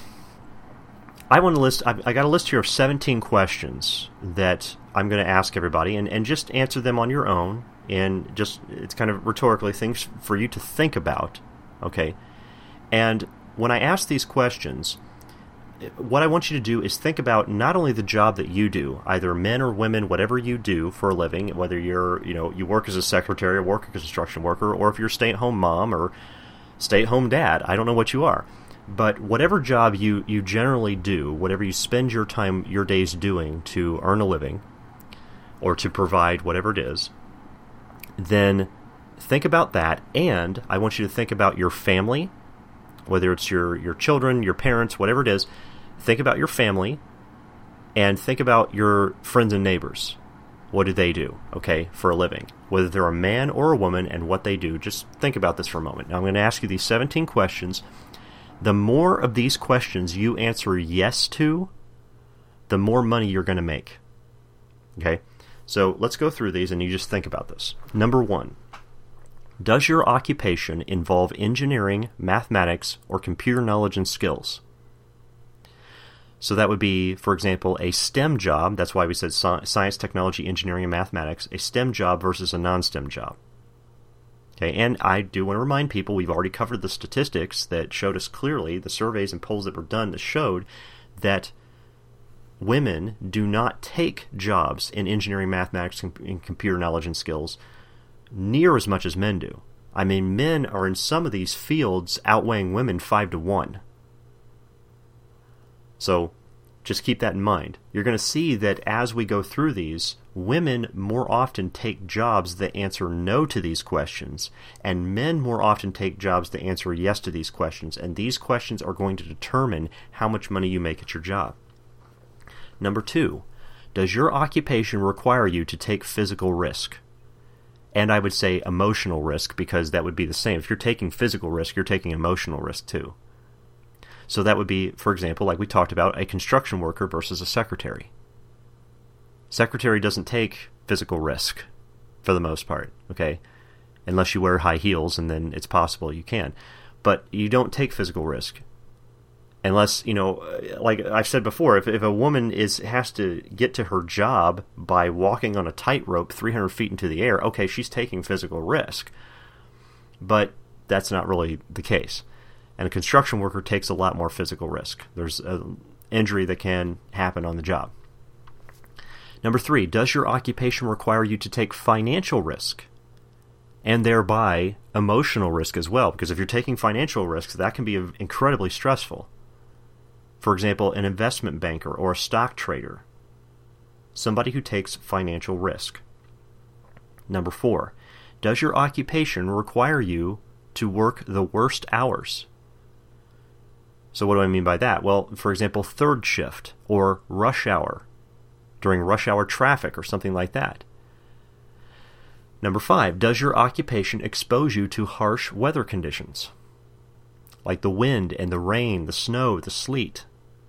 I got a list here of 17 questions that I'm going to ask everybody, and just answer them on your own, and just, it's kind of rhetorically things for you to think about, okay? And when I ask these questions, what I want you to do is think about not only the job that you do, either men or women, whatever you do for a living, whether you work as a secretary or work as a construction worker, or if you're a stay-at-home mom or stay-at-home dad, I don't know what you are. But whatever job you generally do, whatever you spend your time, your days doing to earn a living, or to provide whatever it is, then think about that, and I want you to think about your family, whether it's your children, your parents, whatever it is. Think about your family, and think about your friends and neighbors. What do they do, okay, for a living? Whether they're a man or a woman, and what they do. Just think about this for a moment. Now I'm going to ask you these 17 questions. The more of these questions you answer yes to, the more money you're going to make. Okay? So let's go through these and you just think about this. Number 1, does your occupation involve engineering, mathematics, or computer knowledge and skills? So that would be, for example, a STEM job. That's why we said science, technology, engineering, and mathematics. A STEM job versus a non-STEM job. Okay, and I do want to remind people, we've already covered the statistics that showed us clearly, the surveys and polls that were done that showed that women do not take jobs in engineering, mathematics, and computer knowledge and skills near as much as men do. I mean, men are in some of these fields outweighing women 5-1. So just keep that in mind. You're going to see that as we go through these, women more often take jobs that answer no to these questions, and men more often take jobs that answer yes to these questions, and these questions are going to determine how much money you make at your job. Number 2, does your occupation require you to take physical risk? And I would say emotional risk, because that would be the same. If you're taking physical risk, you're taking emotional risk too. So that would be, for example, like we talked about, a construction worker versus a secretary. Secretary doesn't take physical risk for the most part, okay? Unless you wear high heels, and then it's possible you can. But you don't take physical risk. Unless, like I've said before, if a woman has to get to her job by walking on a tightrope 300 feet into the air, okay, she's taking physical risk. But that's not really the case. And a construction worker takes a lot more physical risk. There's an injury that can happen on the job. Number 3, does your occupation require you to take financial risk? And thereby emotional risk as well. Because if you're taking financial risks, that can be incredibly stressful. For example, an investment banker or a stock trader. Somebody who takes financial risk. Number 4, does your occupation require you to work the worst hours? So what do I mean by that? Well, for example, third shift or rush hour, during rush hour traffic or something like that. Number 5, does your occupation expose you to harsh weather conditions? Like the wind and the rain, the snow, the sleet.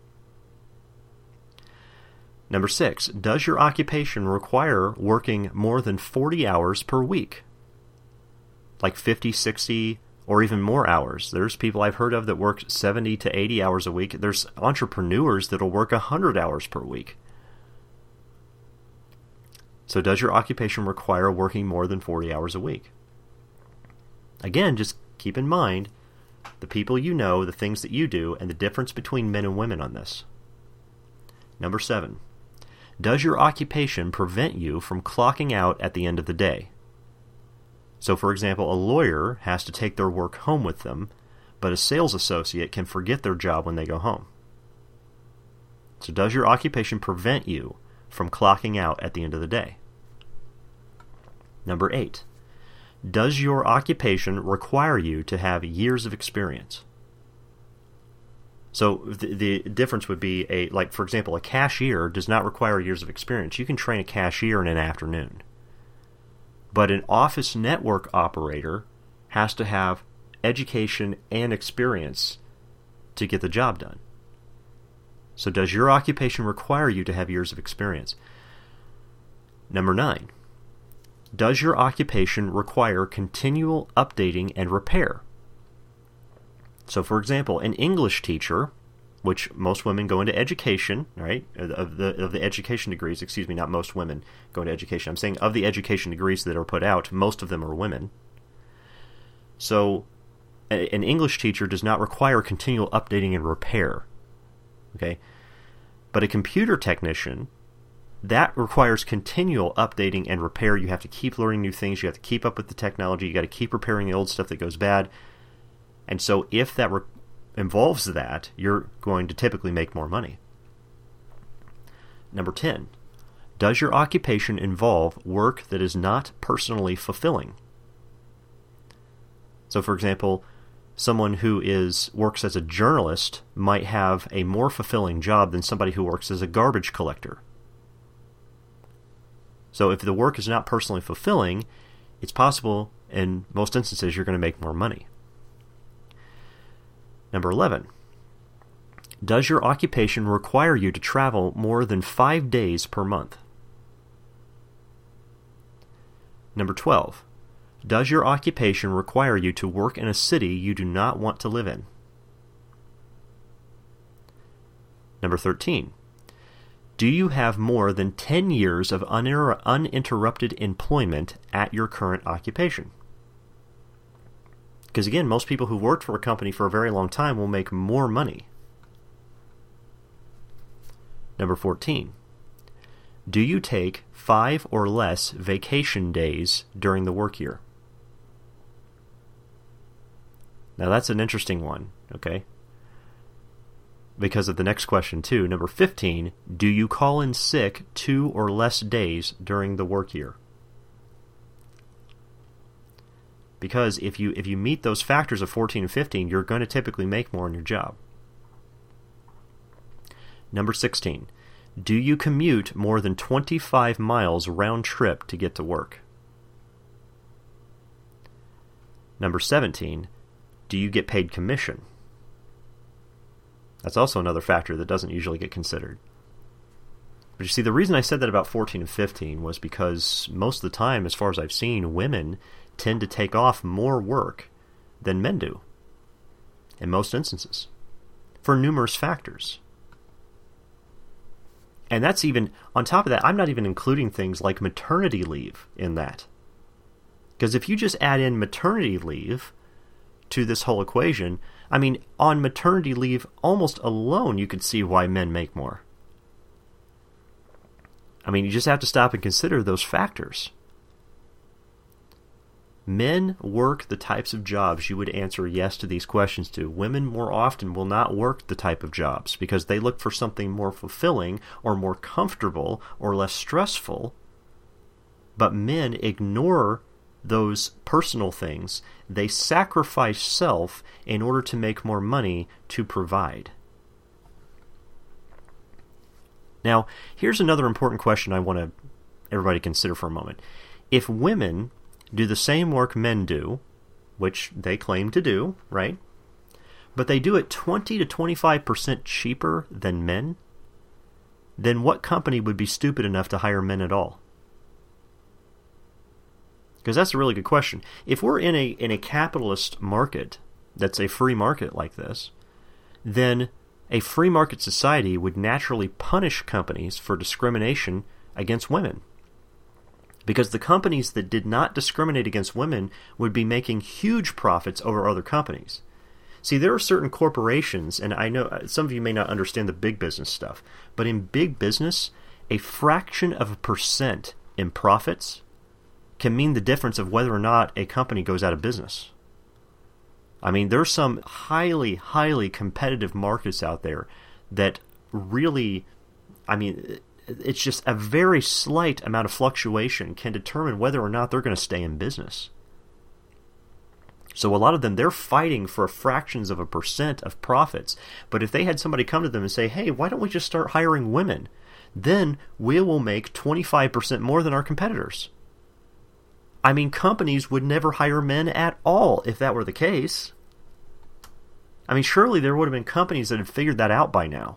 Number 6, does your occupation require working more than 40 hours per week? Like 50, 60, or even more hours. There's people I've heard of that work 70 to 80 hours a week. There's entrepreneurs that'll work 100 hours per week. So does your occupation require working more than 40 hours a week? Again, just keep in mind the people you know, the things that you do, and the difference between men and women on this. Number 7, does your occupation prevent you from clocking out at the end of the day? So, for example, a lawyer has to take their work home with them, but a sales associate can forget their job when they go home. So does your occupation prevent you from clocking out at the end of the day? Number 8, does your occupation require you to have years of experience? So the difference would be, like for example, a cashier does not require years of experience. You can train a cashier in an afternoon. But an office network operator has to have education and experience to get the job done. So does your occupation require you to have years of experience? Number 9, does your occupation require continual updating and repair? So for example, an English teacher, which most women go into education, right? Of the education degrees, not most women go into education. I'm saying of the education degrees that are put out, most of them are women. So an English teacher does not require continual updating and repair. Okay? But a computer technician, that requires continual updating and repair. You have to keep learning new things. You have to keep up with the technology. You got to keep repairing the old stuff that goes bad. And so if that involves that, you're going to typically make more money. Number 10, does your occupation involve work that is not personally fulfilling? So, for example, someone who works as a journalist might have a more fulfilling job than somebody who works as a garbage collector. So if the work is not personally fulfilling, it's possible in most instances you're going to make more money. Number 11, Does your occupation require you to travel more than 5 days per month? Number 12. Does your occupation require you to work in a city you do not want to live in? Number 13. Do you have more than 10 years of uninterrupted employment at your current occupation? Because again, most people who've worked for a company for a very long time will make more money. Number 14. Do you take 5 or less vacation days during the work year? Now that's an interesting one, okay? Because of the next question too. Number 15, do you call in sick 2 or less days during the work year? Because if you meet those factors of 14 and 15, you're going to typically make more in your job. Number 16, do you commute more than 25 miles round trip to get to work? Number 17, do you get paid commission? That's also another factor that doesn't usually get considered. But you see, the reason I said that about 14 and 15 was because most of the time, as far as I've seen, women tend to take off more work than men do, in most instances, for numerous factors. And that's even, on top of that, I'm not even including things like maternity leave in that. Because if you just add in maternity leave to this whole equation, I mean, on maternity leave almost alone, you could see why men make more. I mean, you just have to stop and consider those factors. Men work the types of jobs you would answer yes to these questions to. Women more often will not work the type of jobs because they look for something more fulfilling or more comfortable or less stressful. But men ignore those personal things. They sacrifice self in order to make more money to provide. Now, here's another important question I want everybody to consider for a moment. If women do the same work men do, which they claim to do, right? But they do it 20 to 25% cheaper than men, then what company would be stupid enough to hire men at all? Because that's a really good question. If we're in a capitalist market that's a free market like this, then a free market society would naturally punish companies for discrimination against women. Because the companies that did not discriminate against women would be making huge profits over other companies. See, there are certain corporations, and I know some of you may not understand the big business stuff, but in big business, a fraction of a percent in profits can mean the difference of whether or not a company goes out of business. I mean, there's some highly, highly competitive markets out there that really, I mean, it's just a very slight amount of fluctuation can determine whether or not they're going to stay in business. So a lot of them, they're fighting for fractions of a percent of profits. But if they had somebody come to them and say, hey, why don't we just start hiring women? Then we will make 25% more than our competitors. I mean, companies would never hire men at all if that were the case. I mean, surely there would have been companies that had figured that out by now.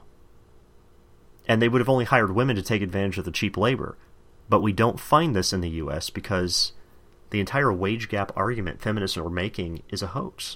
And they would have only hired women to take advantage of the cheap labor. But we don't find this in the U.S. because the entire wage gap argument feminists are making is a hoax.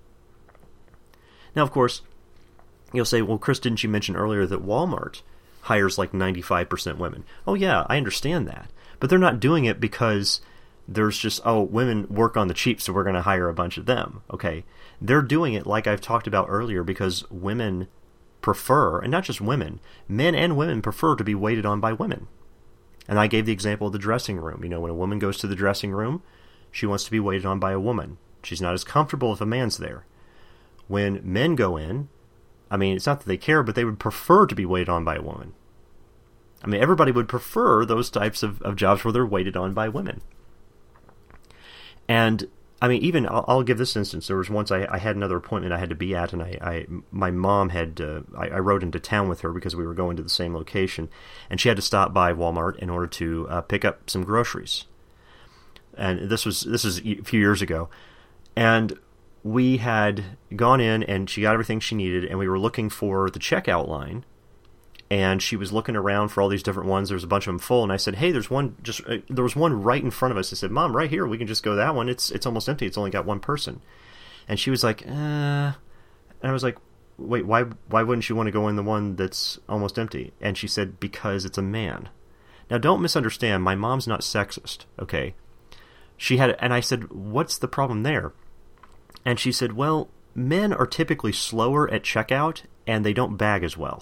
Now, of course, you'll say, well, Chris, didn't you mention earlier that Walmart hires like 95% women? Oh, yeah, I understand that. But they're not doing it because there's just, oh, women work on the cheap, so we're going to hire a bunch of them. Okay, they're doing it like I've talked about earlier because women prefer, and not just women, men and women prefer to be waited on by women. And I gave the example of the dressing room. You know, when a woman goes to the dressing room, she wants to be waited on by a woman. She's not as comfortable if a man's there. When men go in, I mean, it's not that they care, but they would prefer to be waited on by a woman. I mean, everybody would prefer those types of jobs where they're waited on by women. And I mean, even I'll give this instance. There was once I had another appointment I had to be at, and my mom had I rode into town with her because we were going to the same location, and she had to stop by Walmart in order to pick up some groceries. And this is a few years ago, and we had gone in and she got everything she needed, and we were looking for the checkout line, and she was looking around for all these different ones. There was a bunch of them full, and I said, hey, there was one right in front of us. I said, Mom, right here, we can just go that one. It's almost empty. It's only got one person. And she was like, and I was like, wait, why wouldn't you want to go in the one that's almost empty? And she said, because it's a man. Now, don't misunderstand. My mom's not sexist, okay? And I said, what's the problem there? And she said, well, men are typically slower at checkout, and they don't bag as well.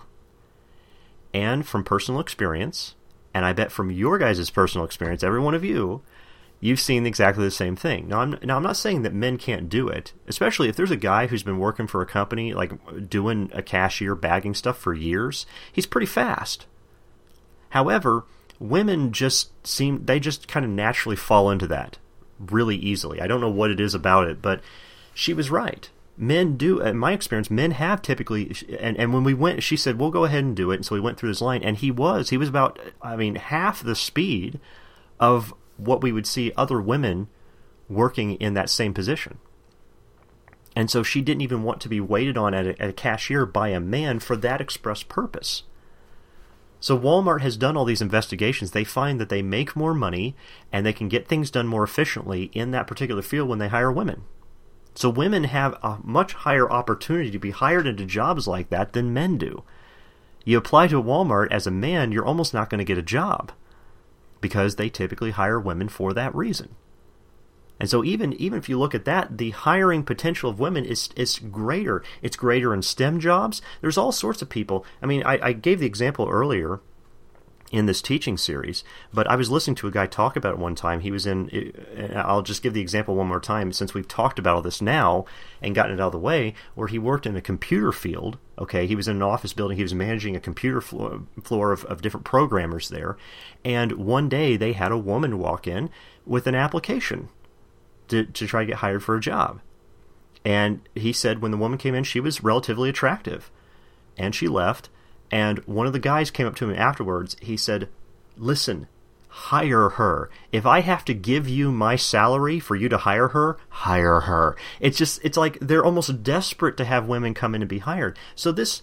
And from personal experience, and I bet from your guys' personal experience, every one of you, you've seen exactly the same thing. Now, I'm not saying that men can't do it, especially if there's a guy who's been working for a company, like doing a cashier, bagging stuff for years. He's pretty fast. However, women just kind of naturally fall into that really easily. I don't know what it is about it, but she was right. Men do, in my experience, men have typically, and when we went, she said, we'll go ahead and do it. And so we went through this line, and he was about, half the speed of what we would see other women working in that same position. And so she didn't even want to be waited on at a cashier by a man for that express purpose. So Walmart has done all these investigations. They find that they make more money and they can get things done more efficiently in that particular field when they hire women. So women have a much higher opportunity to be hired into jobs like that than men do. You apply to Walmart as a man, you're almost not going to get a job because they typically hire women for that reason. And so even if you look at that, the hiring potential of women is greater. It's greater in STEM jobs. There's all sorts of people. I gave the example earlier in this teaching series, but I was listening to a guy talk about it one time. He was in, I'll just give the example one more time since we've talked about all this now and gotten it out of the way, where he worked in a computer field. Okay, he was in an office building. He was managing a computer floor of different programmers there. And one day they had a woman walk in with an application to try to get hired for a job. And he said when the woman came in, she was relatively attractive. And she left. And one of the guys came up to him afterwards. He said, listen, hire her. If I have to give you my salary for you to hire her, hire her. It's like they're almost desperate to have women come in and be hired. So this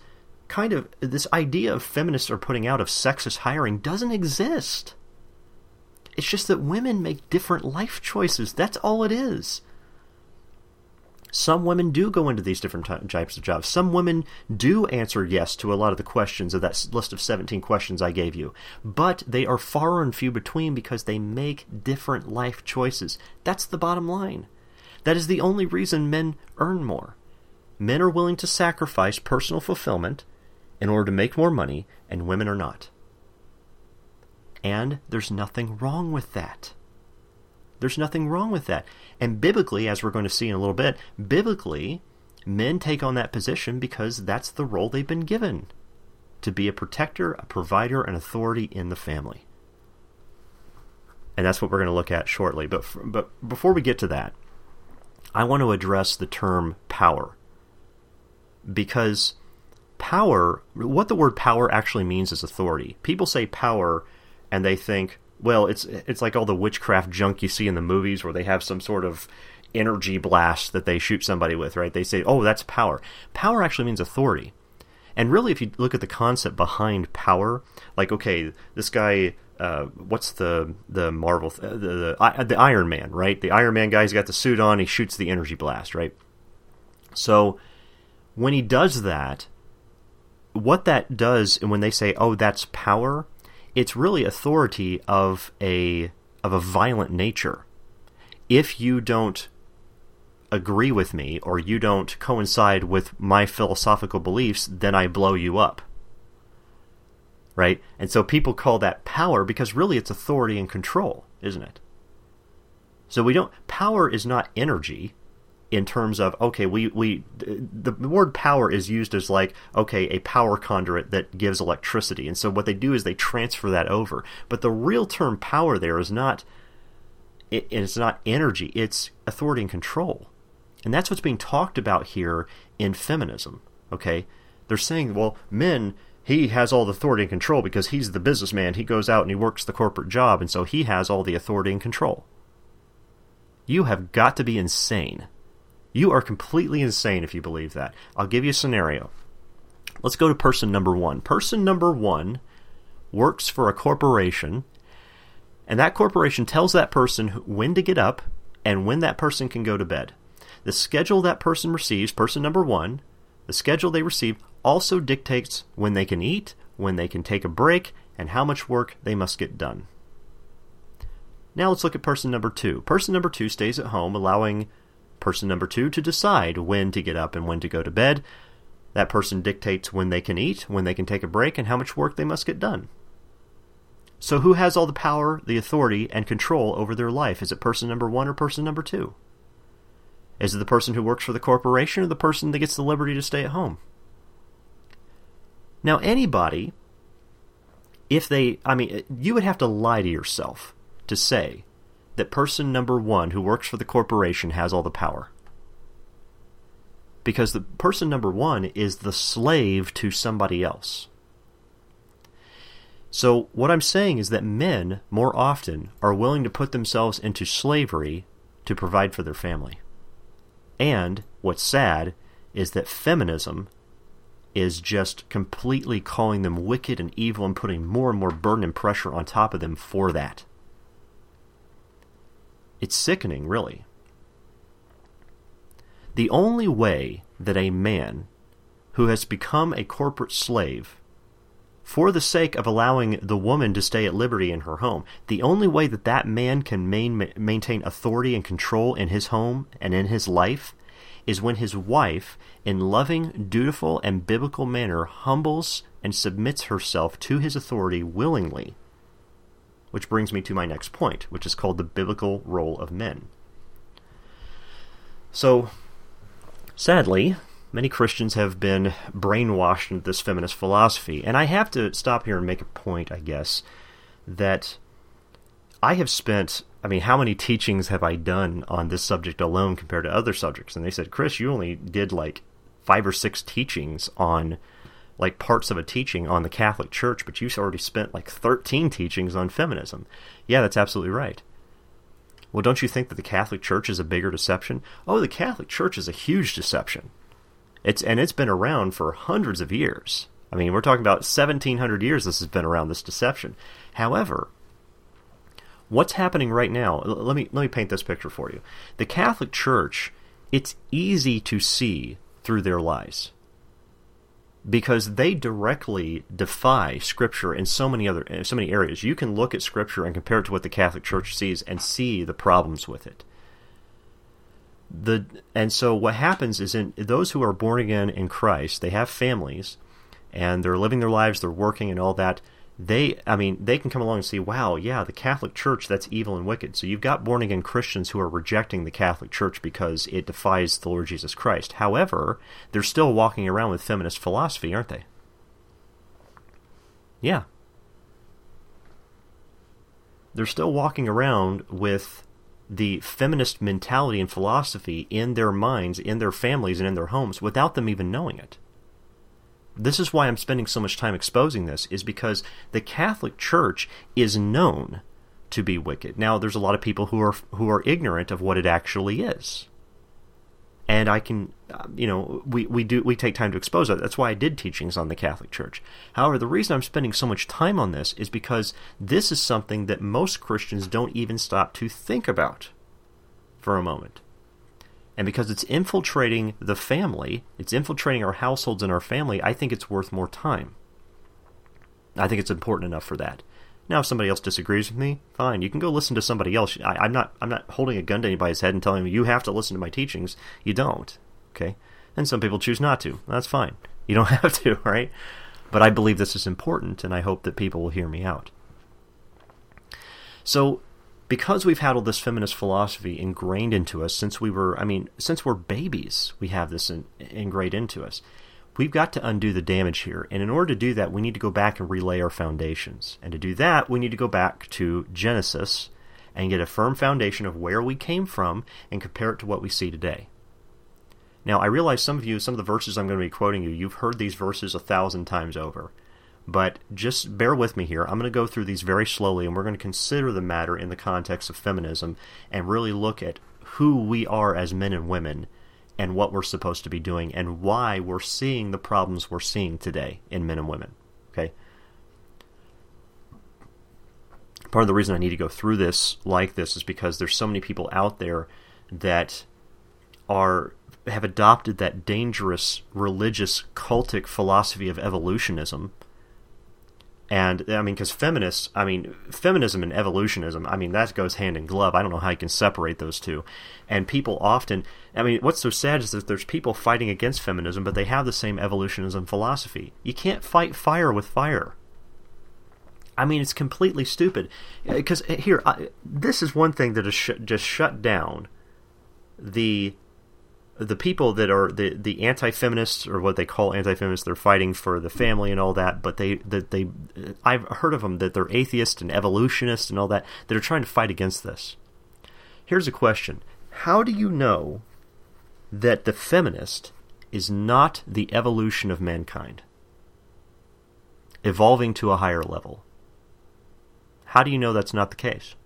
idea of feminists are putting out of sexist hiring doesn't exist. It's just that women make different life choices. That's all it is. Some women do go into these different types of jobs. Some women do answer yes to a lot of the questions of that list of 17 questions I gave you. But they are far and few between because they make different life choices. That's the bottom line. That is the only reason men earn more. Men are willing to sacrifice personal fulfillment in order to make more money, and women are not. And there's nothing wrong with that. There's nothing wrong with that. And biblically, as we're going to see in a little bit, biblically, men take on that position because that's the role they've been given. To be a protector, a provider, an authority in the family. And that's what we're going to look at shortly. But before we get to that, I want to address the term power. Because power, what the word power actually means is authority. People say power and they think, well, it's like all the witchcraft junk you see in the movies where they have some sort of energy blast that they shoot somebody with, right? They say, oh, that's power. Power actually means authority. And really, if you look at the concept behind power, like, okay, this guy, what's the Marvel, the Iron Man, right? The Iron Man guy's got the suit on, he shoots the energy blast, right? So when he does that, what that does, and when they say, oh, that's power, it's really authority of a violent nature. If you don't agree with me or you don't coincide with my philosophical beliefs, then I blow you up. Right? And so people call that power because really it's authority and control, isn't it? So power is not energy in terms of, okay, the word power is used as like, okay, a power conduit that gives electricity. And so what they do is they transfer that over. But the real term power there is not, it's not energy, it's authority and control. And that's what's being talked about here in feminism, okay? They're saying, well, men, he has all the authority and control because he's the businessman. He goes out and he works the corporate job, and so he has all the authority and control. You have got to be insane You are completely insane if you believe that. I'll give you a scenario. Let's go to person number one. Person number one works for a corporation, and that corporation tells that person when to get up and when that person can go to bed. The schedule that person receives, person number one, the schedule they receive also dictates when they can eat, when they can take a break, and how much work they must get done. Now let's look at person number two. Person number two stays at home, allowing person number two to decide when to get up and when to go to bed. That person dictates when they can eat, when they can take a break, and how much work they must get done. So who has all the power, the authority, and control over their life? Is it person number one or person number two? Is it the person who works for the corporation or the person that gets the liberty to stay at home? Now anybody, you would have to lie to yourself to say that person number one who works for the corporation has all the power. Because the person number one is the slave to somebody else. So what I'm saying is that men, more often, are willing to put themselves into slavery to provide for their family. And what's sad is that feminism is just completely calling them wicked and evil and putting more and more burden and pressure on top of them for that. It's sickening, really. The only way that a man who has become a corporate slave, for the sake of allowing the woman to stay at liberty in her home, the only way that that man can maintain authority and control in his home and in his life is when his wife, in loving, dutiful, and biblical manner, humbles and submits herself to his authority willingly. Which brings me to my next point, which is called the biblical role of men. So, sadly, many Christians have been brainwashed into this feminist philosophy. And I have to stop here and make a point, I guess, that I have spent, how many teachings have I done on this subject alone compared to other subjects? And they said, Chris, you only did like 5 or 6 teachings on, like parts of a teaching on the Catholic Church, but you've already spent like 13 teachings on feminism. Yeah, that's absolutely right. Well, don't you think that the Catholic Church is a bigger deception? Oh, the Catholic Church is a huge deception. It's been around for hundreds of years. We're talking about 1,700 years this has been around, this deception. However, what's happening right now, let me paint this picture for you. The Catholic Church, it's easy to see through their lies, because they directly defy Scripture in so many areas. You can look at Scripture and compare it to what the Catholic Church sees and see the problems with it. And so what happens is, in those who are born again in Christ, they have families, and they're living their lives, they're working and all that. They can come along and see, wow, yeah, the Catholic Church, that's evil and wicked. So you've got born again Christians who are rejecting the Catholic Church because it defies the Lord Jesus Christ. However, they're still walking around with feminist philosophy, aren't they? Yeah. They're still walking around with the feminist mentality and philosophy in their minds, in their families, and in their homes without them even knowing it. This is why I'm spending so much time exposing this, is because the Catholic Church is known to be wicked. Now, there's a lot of people who are ignorant of what it actually is. And I can, we take time to expose it. That's why I did teachings on the Catholic Church. However, the reason I'm spending so much time on this is because this is something that most Christians don't even stop to think about for a moment. And because it's infiltrating the family, it's infiltrating our households and our family, I think it's worth more time. I think it's important enough for that. Now, if somebody else disagrees with me, fine. You can go listen to somebody else. I'm not holding a gun to anybody's head and telling them, you have to listen to my teachings. You don't, okay? And some people choose not to. That's fine. You don't have to, right? But I believe this is important, and I hope that people will hear me out. So, because we've had all this feminist philosophy ingrained into us since we're babies, we have this ingrained into us. We've got to undo the damage here, and in order to do that, we need to go back and relay our foundations. And to do that, we need to go back to Genesis and get a firm foundation of where we came from and compare it to what we see today. Now, I realize some of the verses I'm going to be quoting you've heard these verses 1,000 times over. But just bear with me here. I'm going to go through these very slowly, and we're going to consider the matter in the context of feminism and really look at who we are as men and women and what we're supposed to be doing and why we're seeing the problems we're seeing today in men and women. Okay? Part of the reason I need to go through this like this is because there's so many people out there that have adopted that dangerous religious cultic philosophy of evolutionism. And, because feminism and evolutionism, that goes hand in glove. I don't know how you can separate those two. And people often, what's so sad is that there's people fighting against feminism, but they have the same evolutionism philosophy. You can't fight fire with fire. It's completely stupid. Because this is one thing that has just shut down the people that are the anti-feminists, or what they call anti-feminists. They're fighting for the family and all that, but I've heard of them that they're atheists and evolutionists and all that are trying to fight against this. Here's a question. How do you know that the feminist is not the evolution of mankind, evolving to a higher level? How do you know that's not the case?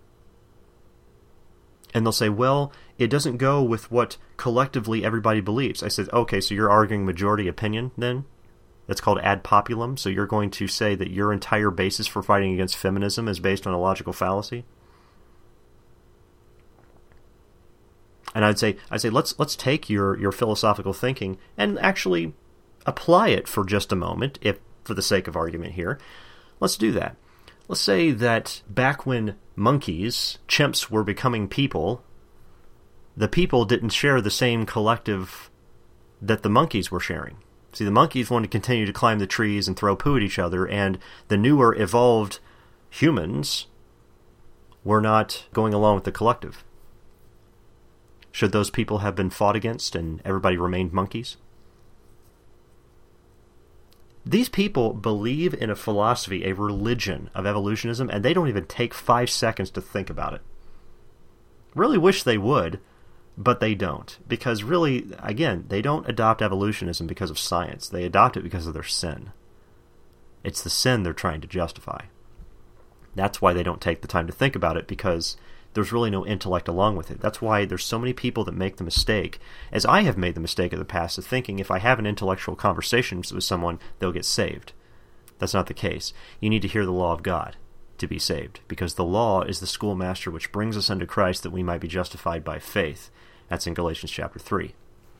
And they'll say, well, it doesn't go with what collectively everybody believes. I said, okay, so you're arguing majority opinion then? That's called ad populum. So you're going to say that your entire basis for fighting against feminism is based on a logical fallacy? And I'd say let's take your philosophical thinking and actually apply it for just a moment, if for the sake of argument here. Let's do that. Let's say that back when chimps were becoming people, the people didn't share the same collective that the monkeys were sharing. See, the monkeys wanted to continue to climb the trees and throw poo at each other, and the newer evolved humans were not going along with the collective. Should those people have been fought against and everybody remained monkeys? These people believe in a philosophy, a religion of evolutionism, and they don't even take 5 seconds to think about it. Really wish they would, but they don't. Because really, again, they don't adopt evolutionism because of science. They adopt it because of their sin. It's the sin they're trying to justify. That's why they don't take the time to think about it, because there's really no intellect along with it. That's why there's so many people that make the mistake, as I have made the mistake in the past, of thinking if I have an intellectual conversation with someone, they'll get saved. That's not the case. You need to hear the law of God to be saved, because the law is the schoolmaster which brings us unto Christ that we might be justified by faith. That's in Galatians chapter 3.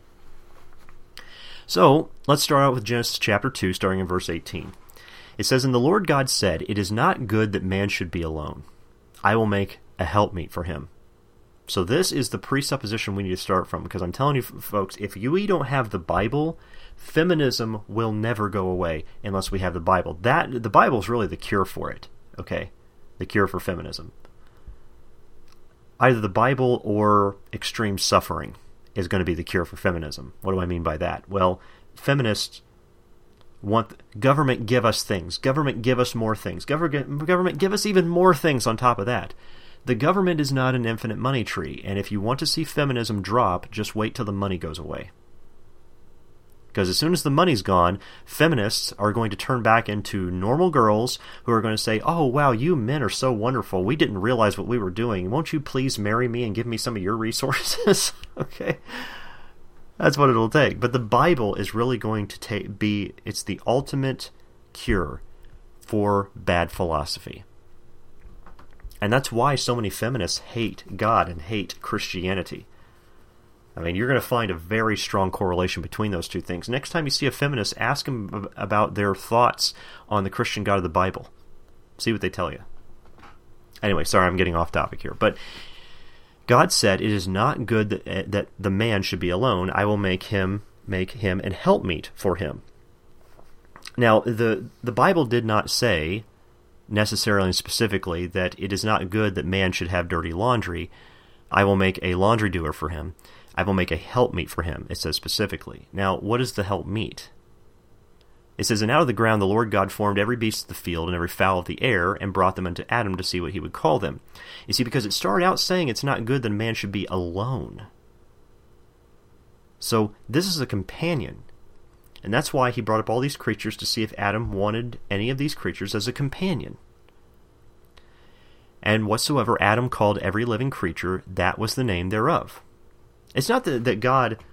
So, let's start out with Genesis chapter 2, starting in verse 18. It says, "And the Lord God said, It is not good that man should be alone. I will make a helpmeet for him." So this is the presupposition we need to start from, because I'm telling you, folks, if we don't have the Bible, feminism will never go away unless we have the Bible. The Bible is really the cure for it, okay? The cure for feminism. Either the Bible or extreme suffering is going to be the cure for feminism. What do I mean by that? Well, feminists want government give us things. Government give us more things. Government give us even more things on top of that. The government is not an infinite money tree, and if you want to see feminism drop, just wait till the money goes away. Because as soon as the money's gone, feminists are going to turn back into normal girls who are going to say, "Oh, wow, you men are so wonderful. We didn't realize what we were doing. Won't you please marry me and give me some of your resources?" Okay? That's what it'll take. But the Bible is really going to it's the ultimate cure for bad philosophy. And that's why so many feminists hate God and hate Christianity. You're going to find a very strong correlation between those two things. Next time you see a feminist, ask them about their thoughts on the Christian God of the Bible. See what they tell you. Anyway, sorry, I'm getting off topic here. But God said, "It is not good that the man should be alone. I will make him an helpmeet for him." Now, the Bible did not say necessarily and specifically that it is not good that man should have dirty laundry. I will make a laundry doer for him. I will make a helpmeet for him, it says specifically. Now, what is the helpmeet? It says, "And out of the ground the Lord God formed every beast of the field and every fowl of the air, and brought them unto Adam to see what he would call them." You see, because it started out saying it's not good that a man should be alone. So, this is a companion. And that's why he brought up all these creatures to see if Adam wanted any of these creatures as a companion. And whatsoever Adam called every living creature, that was the name thereof. It's not that God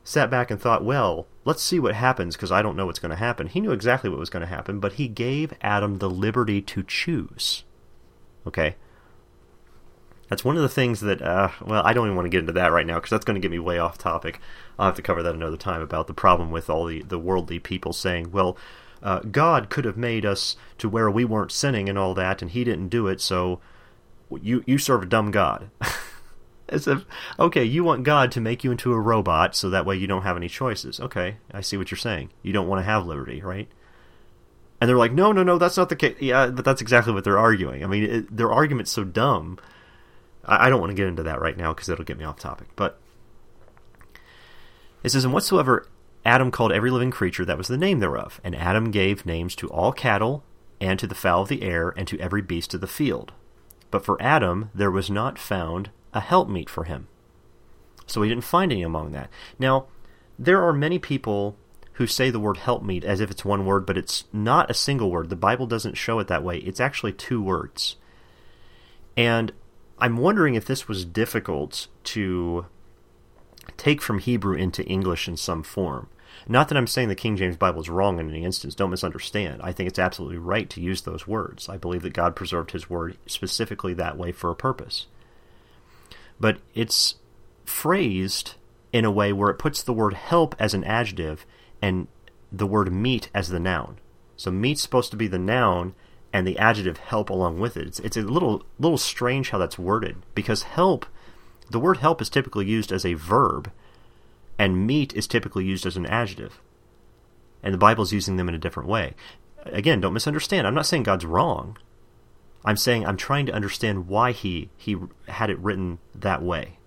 sat back and thought, well, let's see what happens because I don't know what's going to happen. He knew exactly what was going to happen, but he gave Adam the liberty to choose. Okay? That's one of the things that, well, I don't even want to get into that right now because that's going to get me way off topic. I'll have to cover that another time about the problem with all the worldly people saying, well, God could have made us to where we weren't sinning and all that, and he didn't do it, so you serve a dumb God. As if, okay, you want God to make you into a robot so that way you don't have any choices. Okay, I see what you're saying. You don't want to have liberty, right? And they're like, no, that's not the case. Yeah, but that's exactly what they're arguing. I mean, their argument's so dumb. I don't want to get into that right now because it'll get me off topic. But it says, and whatsoever Adam called every living creature, that was the name thereof. And Adam gave names to all cattle, and to the fowl of the air, and to every beast of the field. But for Adam there was not found a helpmeet for him. So he didn't find any among that. Now, there are many people who say the word helpmeet as if it's one word, but it's not a single word. The Bible doesn't show it that way. It's actually two words. And I'm wondering if this was difficult to take from Hebrew into English in some form. Not that I'm saying the King James Bible is wrong in any instance. Don't misunderstand. I think it's absolutely right to use those words. I believe that God preserved his word specifically that way for a purpose. But it's phrased in a way where it puts the word help as an adjective and the word meat as the noun. So meat's supposed to be the noun and the adjective help along with it. It's a little strange how that's worded, because help, the word help is typically used as a verb, and meat is typically used as an adjective. And the Bible's using them in a different way. Again, don't misunderstand. I'm not saying God's wrong. I'm saying I'm trying to understand why he had it written that way.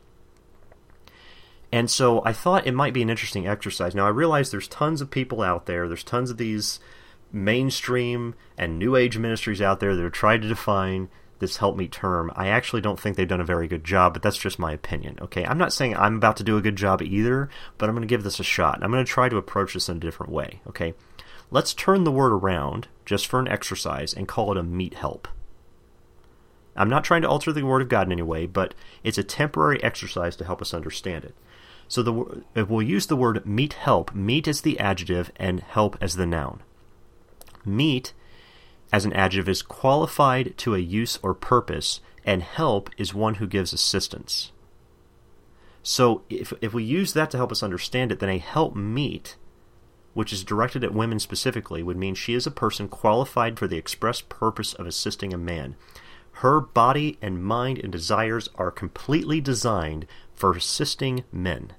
And so I thought it might be an interesting exercise. Now, I realize there's tons of people out there, there's tons of these mainstream and New Age ministries out there that are trying to define this helpmeet term. I actually don't think they've done a very good job, but that's just my opinion, okay? I'm not saying I'm about to do a good job either, but I'm going to give this a shot. I'm going to try to approach this in a different way, okay? Let's turn the word around, just for an exercise, and call it a meat help. I'm not trying to alter the Word of God in any way, but it's a temporary exercise to help us understand it. So if we'll use the word meat help, meat is the adjective and help as the noun. Meat as an adjective is qualified to a use or purpose, and help is one who gives assistance. So if we use that to help us understand it, then a helpmeet, which is directed at women specifically, would mean she is a person qualified for the express purpose of assisting a man. Her body and mind and desires are completely designed for assisting men.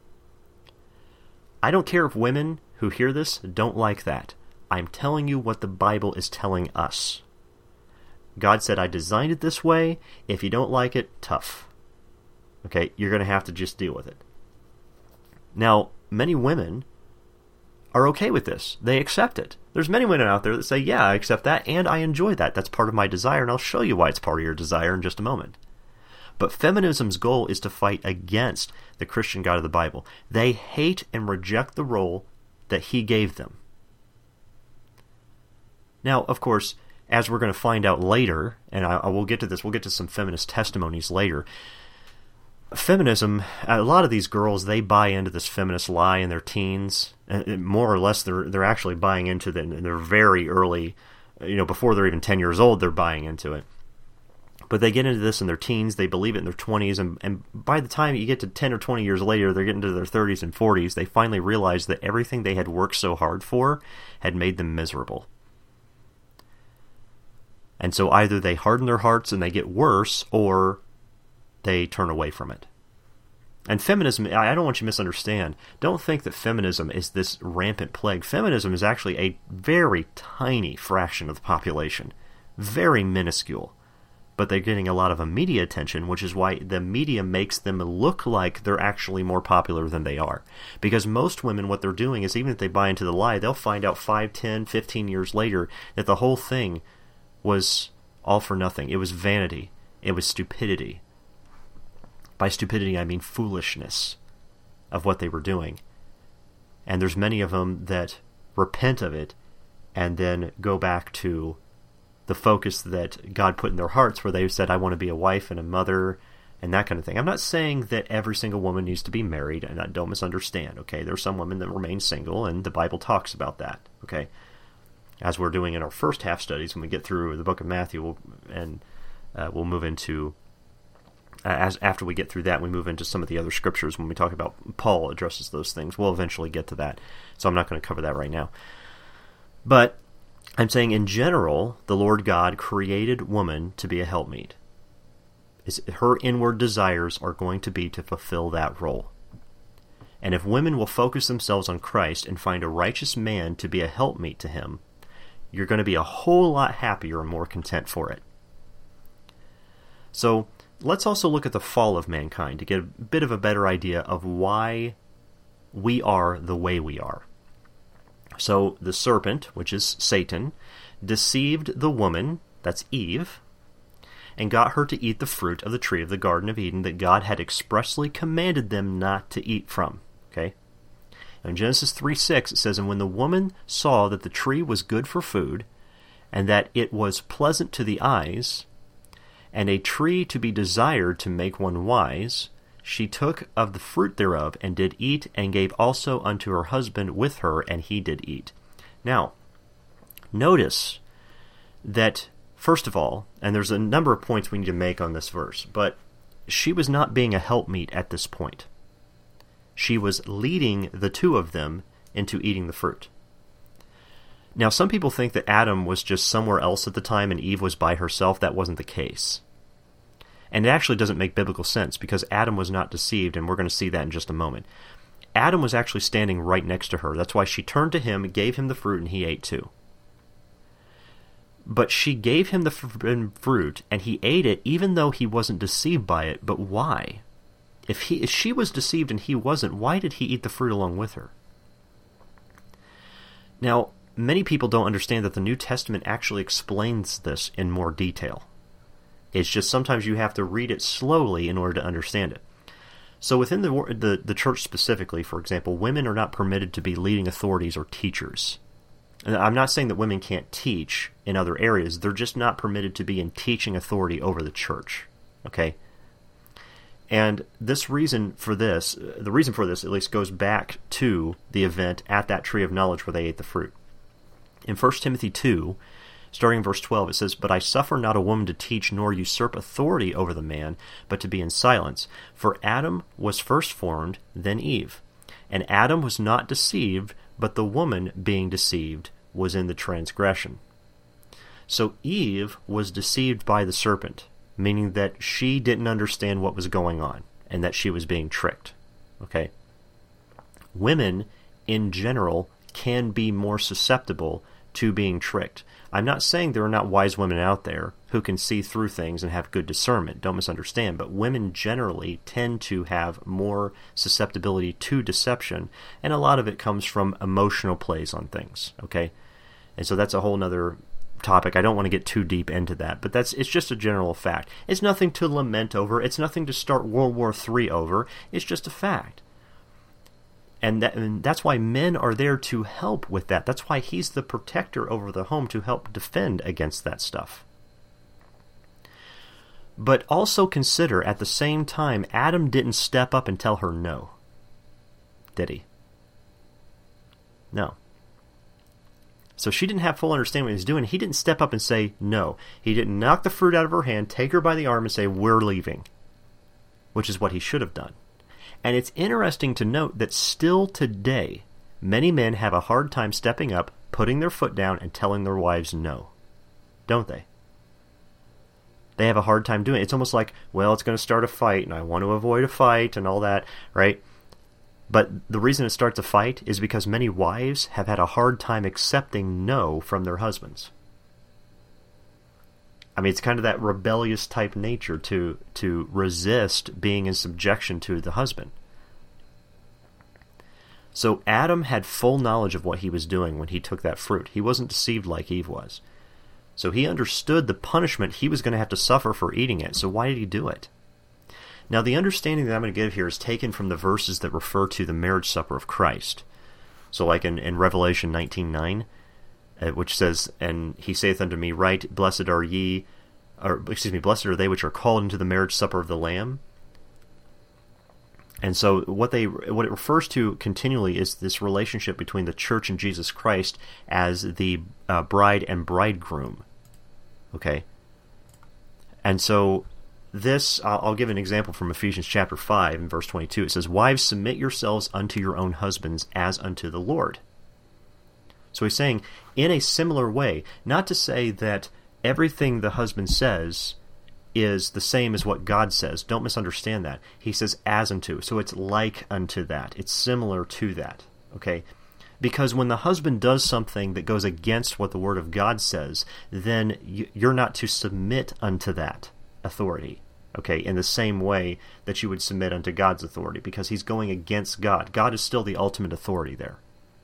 I don't care if women who hear this don't like that. I'm telling you what the Bible is telling us. God said, I designed it this way. If you don't like it, tough. Okay, you're going to have to just deal with it. Now, many women are okay with this. They accept it. There's many women out there that say, yeah, I accept that, and I enjoy that. That's part of my desire, and I'll show you why it's part of your desire in just a moment. But feminism's goal is to fight against the Christian God of the Bible. They hate and reject the role that he gave them. Now, of course, as we're going to find out later, and I will get to this, we'll get to some feminist testimonies later, feminism, a lot of these girls, they buy into this feminist lie in their teens. More or less, they're actually buying into it in their very early, before they're even 10 years old, they're buying into it. But they get into this in their teens, they believe it in their 20s, and by the time you get to 10 or 20 years later, they're getting to their 30s and 40s, they finally realize that everything they had worked so hard for had made them miserable. And so either they harden their hearts and they get worse, or they turn away from it. And feminism, I don't want you to misunderstand. Don't think that feminism is this rampant plague. Feminism is actually a very tiny fraction of the population. Very minuscule. But they're getting a lot of media attention, which is why the media makes them look like they're actually more popular than they are. Because most women, what they're doing is, even if they buy into the lie, they'll find out 5, 10, 15 years later that the whole thing was all for nothing. It was vanity. It was stupidity. By stupidity, I mean foolishness of what they were doing. And there's many of them that repent of it and then go back to the focus that God put in their hearts, where they said, I want to be a wife and a mother and that kind of thing. I'm not saying that every single woman needs to be married, and don't misunderstand, okay? There are some women that remain single, and the Bible talks about that, okay? As we're doing in our first half studies, when we get through the book of Matthew, we'll move into, after we get through that, we move into some of the other scriptures. When we talk about Paul addresses those things, we'll eventually get to that, so I'm not going to cover that right now. But I'm saying in general, the Lord God created woman to be a helpmeet. Her inward desires are going to be to fulfill that role. And if women will focus themselves on Christ and find a righteous man to be a helpmeet to him, you're going to be a whole lot happier and more content for it. So let's also look at the fall of mankind to get a bit of a better idea of why we are the way we are. So the serpent, which is Satan, deceived the woman, that's Eve, and got her to eat the fruit of the tree of the Garden of Eden that God had expressly commanded them not to eat from. Okay? In Genesis 3:6 it says, "And when the woman saw that the tree was good for food, and that it was pleasant to the eyes, and a tree to be desired to make one wise, she took of the fruit thereof, and did eat, and gave also unto her husband with her, and he did eat." Now, notice that, first of all, and there's a number of points we need to make on this verse, but she was not being a helpmeet at this point. She was leading the two of them into eating the fruit. Now, some people think that Adam was just somewhere else at the time and Eve was by herself. That wasn't the case. And it actually doesn't make biblical sense because Adam was not deceived, and we're going to see that in just a moment. Adam was actually standing right next to her. That's why she turned to him, gave him the fruit, and he ate too. But she gave him the fruit, and he ate it even though he wasn't deceived by it. But why? If she was deceived and he wasn't, why did he eat the fruit along with her? Now, many people don't understand that the New Testament actually explains this in more detail. It's just sometimes you have to read it slowly in order to understand it. So within the church specifically, for example, women are not permitted to be leading authorities or teachers. And I'm not saying that women can't teach in other areas. They're just not permitted to be in teaching authority over the church. Okay? And the reason for this at least goes back to the event at that tree of knowledge where they ate the fruit. In 1 Timothy 2, starting in verse 12, it says, "But I suffer not a woman to teach nor usurp authority over the man, but to be in silence. For Adam was first formed, then Eve. And Adam was not deceived, but the woman being deceived was in the transgression." So Eve was deceived by the serpent, meaning that she didn't understand what was going on and that she was being tricked. Okay? Women, in general, can be more susceptible to being tricked. I'm not saying there are not wise women out there who can see through things and have good discernment. Don't misunderstand. But women generally tend to have more susceptibility to deception, and a lot of it comes from emotional plays on things. Okay? And so that's a whole other topic. I don't want to get too deep into that, but it's just a general fact. It's nothing to lament over. It's nothing to start World War III over. It's just a fact. And that's why men are there to help with that. That's why he's the protector over the home to help defend against that stuff. But also consider, at the same time, Adam didn't step up and tell her no. Did he? No. So she didn't have full understanding what he was doing. He didn't step up and say no. He didn't knock the fruit out of her hand, take her by the arm, and say, "We're leaving," which is what he should have done. And it's interesting to note that still today, many men have a hard time stepping up, putting their foot down, and telling their wives no. Don't they? They have a hard time doing it. It's almost like, well, it's going to start a fight, and I want to avoid a fight and all that, right? But the reason it starts a fight is because many wives have had a hard time accepting no from their husbands. I mean, it's kind of that rebellious type nature to resist being in subjection to the husband. So Adam had full knowledge of what he was doing when he took that fruit. He wasn't deceived like Eve was. So he understood the punishment he was going to have to suffer for eating it. So why did he do it? Now, the understanding that I'm going to give here is taken from the verses that refer to the marriage supper of Christ. So like in Revelation 19:9, which says, "And he saith unto me, Right, blessed are they which are called into the marriage supper of the Lamb. And so what it refers to continually is this relationship between the church and Jesus Christ as the bride and bridegroom. Okay? And so this, I'll give an example from Ephesians chapter 5 and verse 22. It says, "Wives, submit yourselves unto your own husbands as unto the Lord." So he's saying, in a similar way, not to say that everything the husband says is the same as what God says. Don't misunderstand that. He says as unto. So it's like unto that. It's similar to that. Okay? Because when the husband does something that goes against what the Word of God says, then you're not to submit unto that authority. Okay? In the same way that you would submit unto God's authority. Because he's going against God. God is still the ultimate authority there.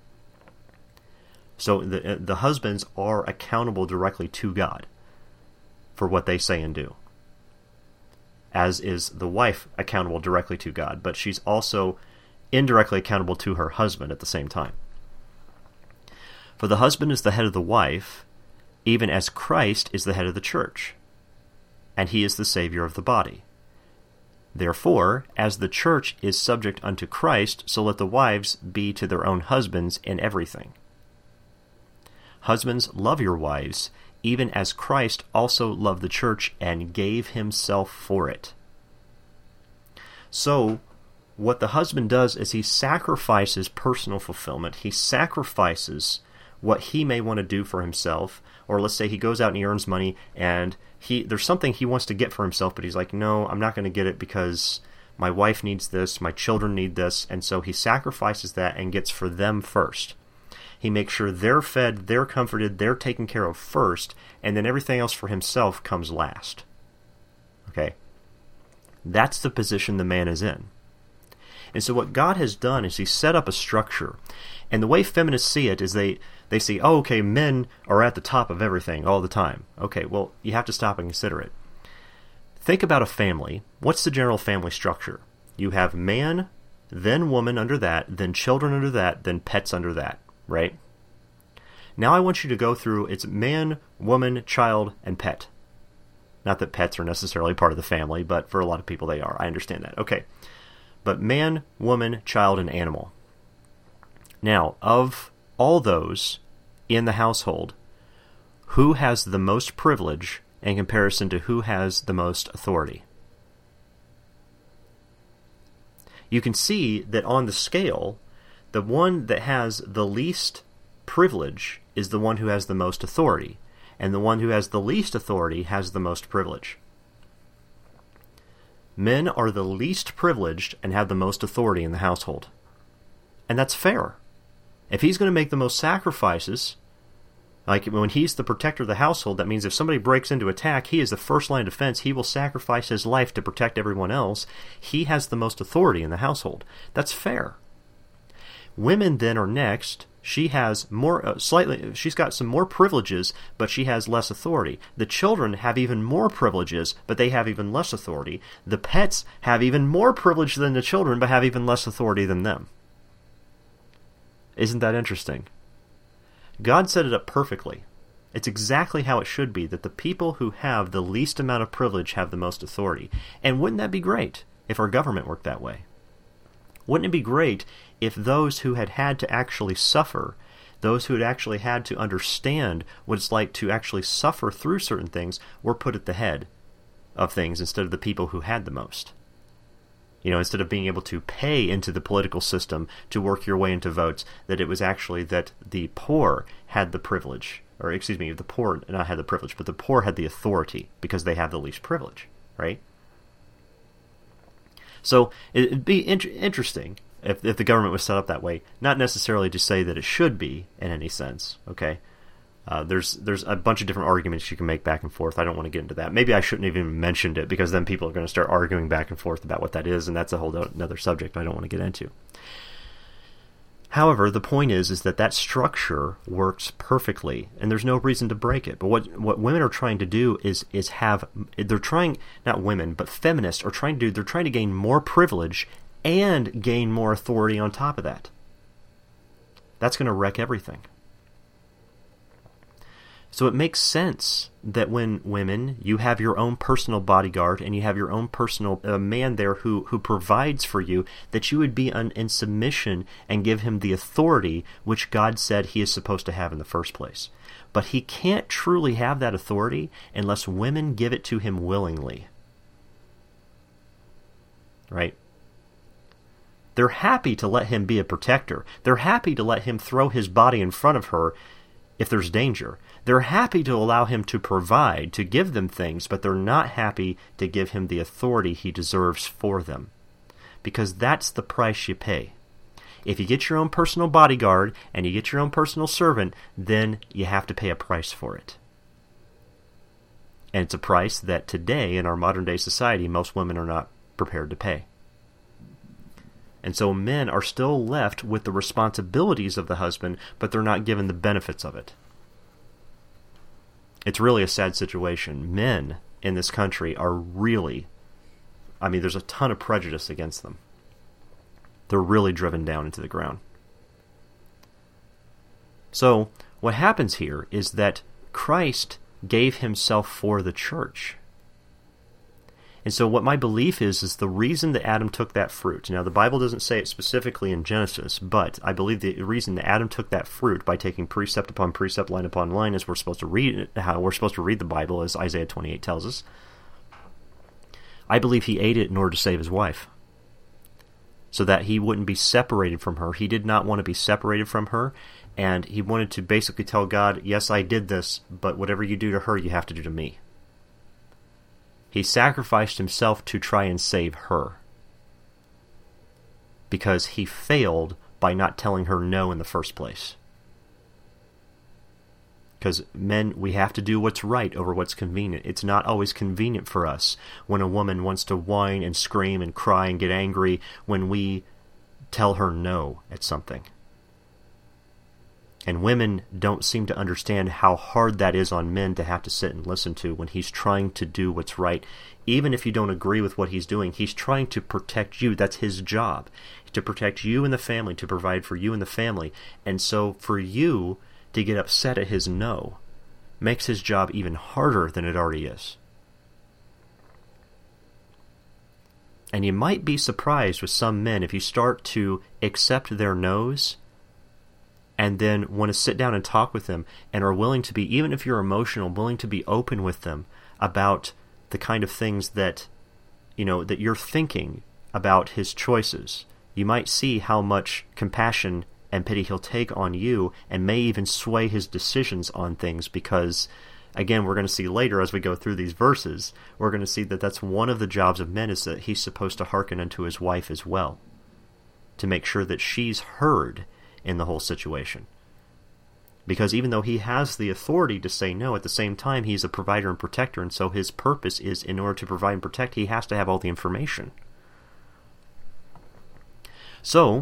So the husbands are accountable directly to God for what they say and do, as is the wife accountable directly to God, but she's also indirectly accountable to her husband at the same time. For the husband is the head of the wife, even as Christ is the head of the church, and he is the Savior of the body. Therefore, as the church is subject unto Christ, so let the wives be to their own husbands in everything. Husbands, love your wives, even as Christ also loved the church and gave himself for it. So, what the husband does is he sacrifices personal fulfillment. He sacrifices what he may want to do for himself. Or let's say he goes out and he earns money and there's something he wants to get for himself, but he's like, no, I'm not going to get it because my wife needs this, my children need this, and so he sacrifices that and gets for them first. He makes sure they're fed, they're comforted, they're taken care of first, and then everything else for himself comes last. Okay? That's the position the man is in. And so what God has done is he set up a structure. And the way feminists see it is they see, oh, okay, men are at the top of everything all the time. Okay, well, you have to stop and consider it. Think about a family. What's the general family structure? You have man, then woman under that, then children under that, then pets under that. Right? Now I want you to go through, it's man, woman, child, and pet. Not that pets are necessarily part of the family, but for a lot of people they are. I understand that. Okay. But man, woman, child, and animal. Now, of all those in the household, who has the most privilege in comparison to who has the most authority? You can see that on the scale, the one that has the least privilege is the one who has the most authority, and the one who has the least authority has the most privilege. Men are the least privileged and have the most authority in the household. And that's fair. If he's going to make the most sacrifices, like when he's the protector of the household, that means if somebody breaks into attack, he is the first line of defense. He will sacrifice his life to protect everyone else. He has the most authority in the household. That's fair. Women then are next. She has more, she's got some more privileges, but she has less authority. The children have even more privileges, but they have even less authority. The pets have even more privilege than the children, but have even less authority than them. Isn't that interesting? God set it up perfectly. It's exactly how it should be, that the people who have the least amount of privilege have the most authority. And wouldn't that be great if our government worked that way? Wouldn't it be great if those who had to actually suffer, those who had actually had to understand what it's like to actually suffer through certain things, were put at the head of things instead of the people who had the most? You know, instead of being able to pay into the political system to work your way into votes, that it was actually that the poor had the privilege, or excuse me, the poor not had the privilege, but the poor had the authority because they have the least privilege, right? So it'd be interesting if the government was set up that way, not necessarily to say that it should be in any sense, okay? There's a bunch of different arguments you can make back and forth. I don't want to get into that. Maybe I shouldn't have even mentioned it, because then people are going to start arguing back and forth about what that is, and that's a whole another subject I don't want to get into. However, the point is that structure works perfectly, and there's no reason to break it. But what women are trying to do is they're trying, not women, but feminists are trying to do, they're trying to gain more privilege and gain more authority on top of that. That's going to wreck everything. So it makes sense that when women, you have your own personal bodyguard and you have your own personal man there who provides for you, that you would be in submission and give him the authority which God said he is supposed to have in the first place. But he can't truly have that authority unless women give it to him willingly. Right? They're happy to let him be a protector. They're happy to let him throw his body in front of her if there's danger. They're happy to allow him to provide, to give them things, but they're not happy to give him the authority he deserves for them. Because that's the price you pay. If you get your own personal bodyguard and you get your own personal servant, then you have to pay a price for it. And it's a price that today, in our modern day society, most women are not prepared to pay. And so men are still left with the responsibilities of the husband, but they're not given the benefits of it. It's really a sad situation. Men in this country are really, there's a ton of prejudice against them. They're really driven down into the ground. So, what happens here is that Christ gave himself for the church. And so what my belief is the reason that Adam took that fruit. Now, the Bible doesn't say it specifically in Genesis, but I believe the reason that Adam took that fruit by taking precept upon precept, line upon line, as we're supposed to read it, how we're supposed to read the Bible, as Isaiah 28 tells us. I believe he ate it in order to save his wife, so that he wouldn't be separated from her. He did not want to be separated from her, and he wanted to basically tell God, yes, I did this, but whatever you do to her, you have to do to me. He sacrificed himself to try and save her, because he failed by not telling her no in the first place. Because men, we have to do what's right over what's convenient. It's not always convenient for us when a woman wants to whine and scream and cry and get angry when we tell her no at something. And women don't seem to understand how hard that is on men to have to sit and listen to when he's trying to do what's right. Even if you don't agree with what he's doing, he's trying to protect you. That's his job, to protect you and the family, to provide for you and the family. And so for you to get upset at his no makes his job even harder than it already is. And you might be surprised with some men if you start to accept their no's and then want to sit down and talk with them and are willing to be, even if you're emotional, willing to be open with them about the kind of things that, that you're thinking about his choices. You might see how much compassion and pity he'll take on you, and may even sway his decisions on things, because, again, we're going to see later as we go through these verses, we're going to see that that's one of the jobs of men, is that he's supposed to hearken unto his wife as well, to make sure that she's heard in the whole situation. Because even though he has the authority to say no, at the same time he's a provider and protector, and so his purpose is, in order to provide and protect, he has to have all the information. So,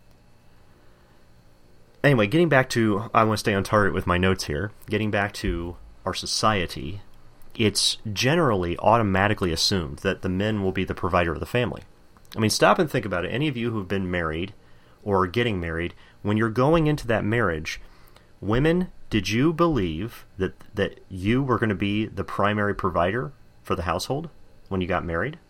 anyway, getting back to, I want to stay on target with my notes here, getting back to our society, it's generally automatically assumed that the men will be the provider of the family. Stop and think about it. Any of you who've been married or are getting married, when you're going into that marriage, women, did you believe that you were going to be the primary provider for the household when you got married?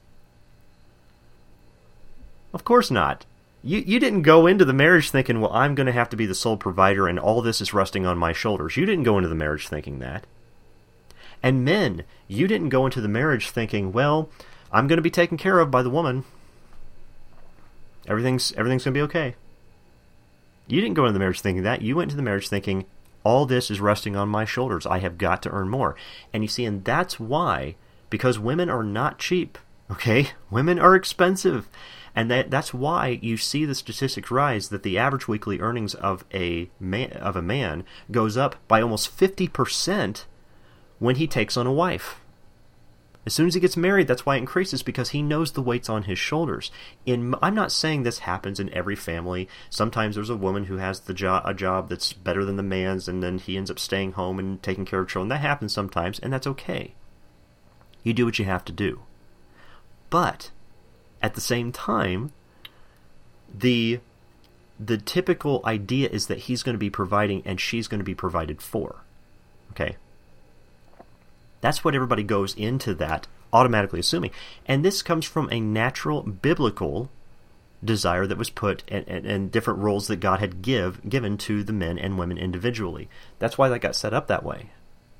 Of course not. You didn't go into the marriage thinking, well, I'm going to have to be the sole provider and all this is resting on my shoulders. You didn't go into the marriage thinking that. And men, you didn't go into the marriage thinking, well, I'm going to be taken care of by the woman. Everything's going to be okay. You didn't go into the marriage thinking that. You went into the marriage thinking, all this is resting on my shoulders. I have got to earn more. And you see, and that's why, because women are not cheap, okay? Women are expensive. And that's why you see the statistics rise that the average weekly earnings of a man goes up by almost 50% when he takes on a wife. As soon as he gets married, that's why it increases, because he knows the weight's on his shoulders. I'm not saying this happens in every family. Sometimes there's a woman who has a job that's better than the man's, and then he ends up staying home and taking care of children. That happens sometimes, and that's okay. You do what you have to do. But at the same time, the typical idea is that he's going to be providing and she's going to be provided for. Okay? That's what everybody goes into that automatically assuming. And this comes from a natural biblical desire that was put and different roles that God had given to the men and women individually. That's why that got set up that way.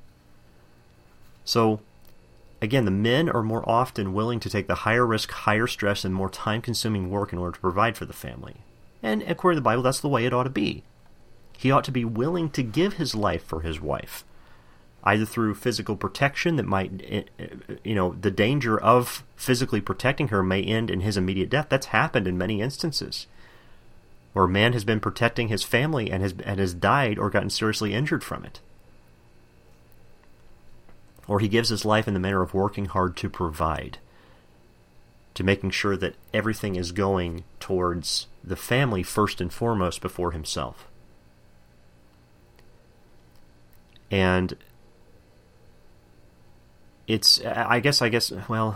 So, again, the men are more often willing to take the higher risk, higher stress, and more time-consuming work in order to provide for the family. And according to the Bible, that's the way it ought to be. He ought to be willing to give his life for his wife, either through physical protection that might, the danger of physically protecting her may end in his immediate death. That's happened in many instances, where a man has been protecting his family and has died or gotten seriously injured from it. Or he gives his life in the manner of working hard to provide, to making sure that everything is going towards the family first and foremost before himself. And it's, I guess, well,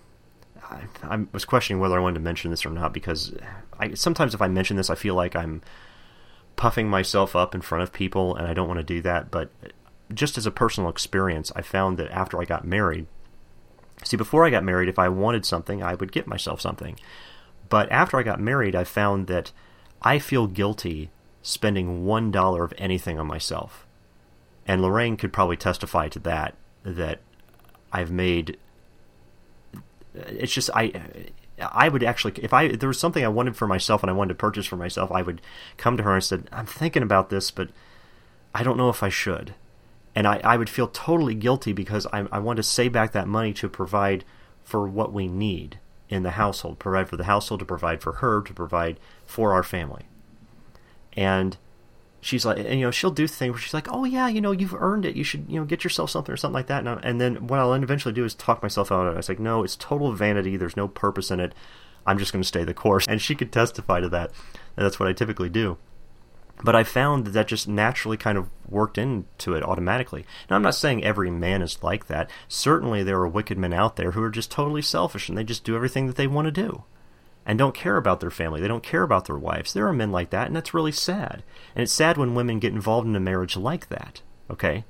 I was questioning whether I wanted to mention this or not, because sometimes if I mention this, I feel like I'm puffing myself up in front of people, and I don't want to do that. But just as a personal experience, I found that after I got married, before I got married, if I wanted something, I would get myself something. But after I got married, I found that I feel guilty spending $1 of anything on myself. And Lorraine could probably testify to that I've made. It's just, I would actually, if there was something I wanted for myself and I wanted to purchase for myself, I would come to her and said, I'm thinking about this, but I don't know if I should. And I would feel totally guilty because I want to save back that money to provide for what we need in the household, provide for the household, to provide for her, to provide for our family. And she's like, and she'll do things where she's like, oh yeah, you've earned it. You should, get yourself something or something like that. And then what I'll eventually do is talk myself out of it. I was like, no, it's total vanity. There's no purpose in it. I'm just going to stay the course. And she could testify to that. And that's what I typically do. But I found that just naturally kind of worked into it automatically. Now, I'm not saying every man is like that. Certainly there are wicked men out there who are just totally selfish and they just do everything that they want to do and don't care about their family. They don't care about their wives. There are men like that, and that's really sad. And it's sad when women get involved in a marriage like that, okay?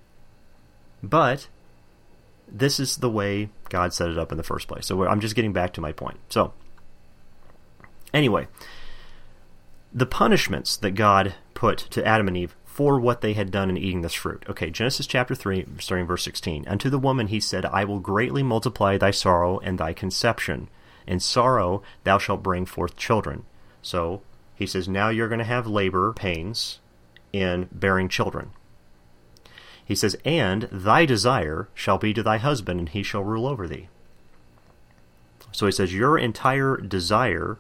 But this is the way God set it up in the first place. So I'm just getting back to my point. So, anyway, the punishments that God put to Adam and Eve for what they had done in eating this fruit. Okay, Genesis chapter 3, starting verse 16. Unto the woman he said, I will greatly multiply thy sorrow and thy conception. In sorrow thou shalt bring forth children. So he says, now you're going to have labor pains in bearing children. He says, and thy desire shall be to thy husband, and he shall rule over thee. So he says, your entire desire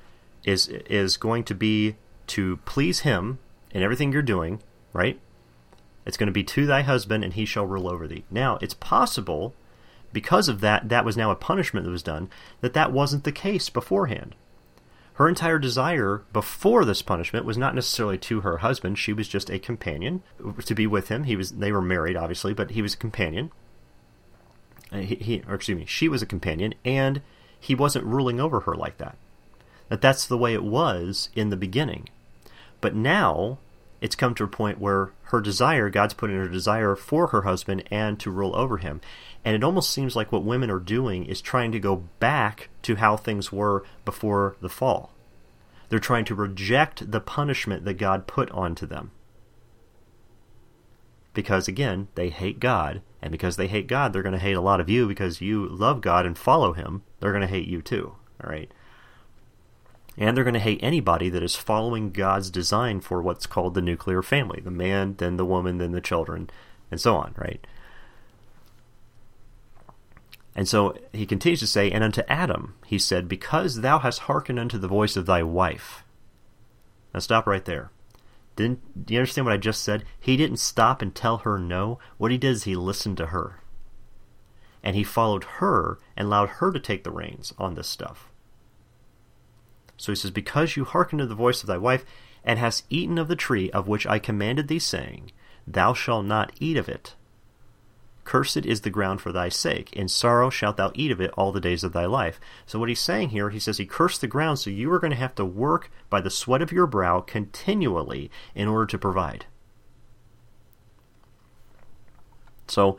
is going to be to please him in everything you're doing, right? It's going to be to thy husband, and he shall rule over thee. Now, it's possible, because of that was now a punishment that was done, that wasn't the case beforehand. Her entire desire before this punishment was not necessarily to her husband. She was just a companion to be with him. They were married, obviously, but he was a companion. She was a companion, and he wasn't ruling over her like that. That's the way it was in the beginning. But now it's come to a point where her desire, God's put in her desire for her husband and to rule over him. And it almost seems like what women are doing is trying to go back to how things were before the fall. They're trying to reject the punishment that God put onto them. Because, again, they hate God. And because they hate God, they're going to hate a lot of you because you love God and follow him. They're going to hate you too. All right? And they're going to hate anybody that is following God's design for what's called the nuclear family. The man, then the woman, then the children, and so on, right? And so he continues to say, and unto Adam he said, because thou hast hearkened unto the voice of thy wife. Now stop right there. Do you understand what I just said? He didn't stop and tell her no. What he did is he listened to her. And he followed her and allowed her to take the reins on this stuff. So he says, because you hearken to the voice of thy wife, and hast eaten of the tree of which I commanded thee, saying, thou shalt not eat of it. Cursed is the ground for thy sake. In sorrow shalt thou eat of it all the days of thy life. So what he's saying here, he says he cursed the ground, so you are going to have to work by the sweat of your brow continually in order to provide. So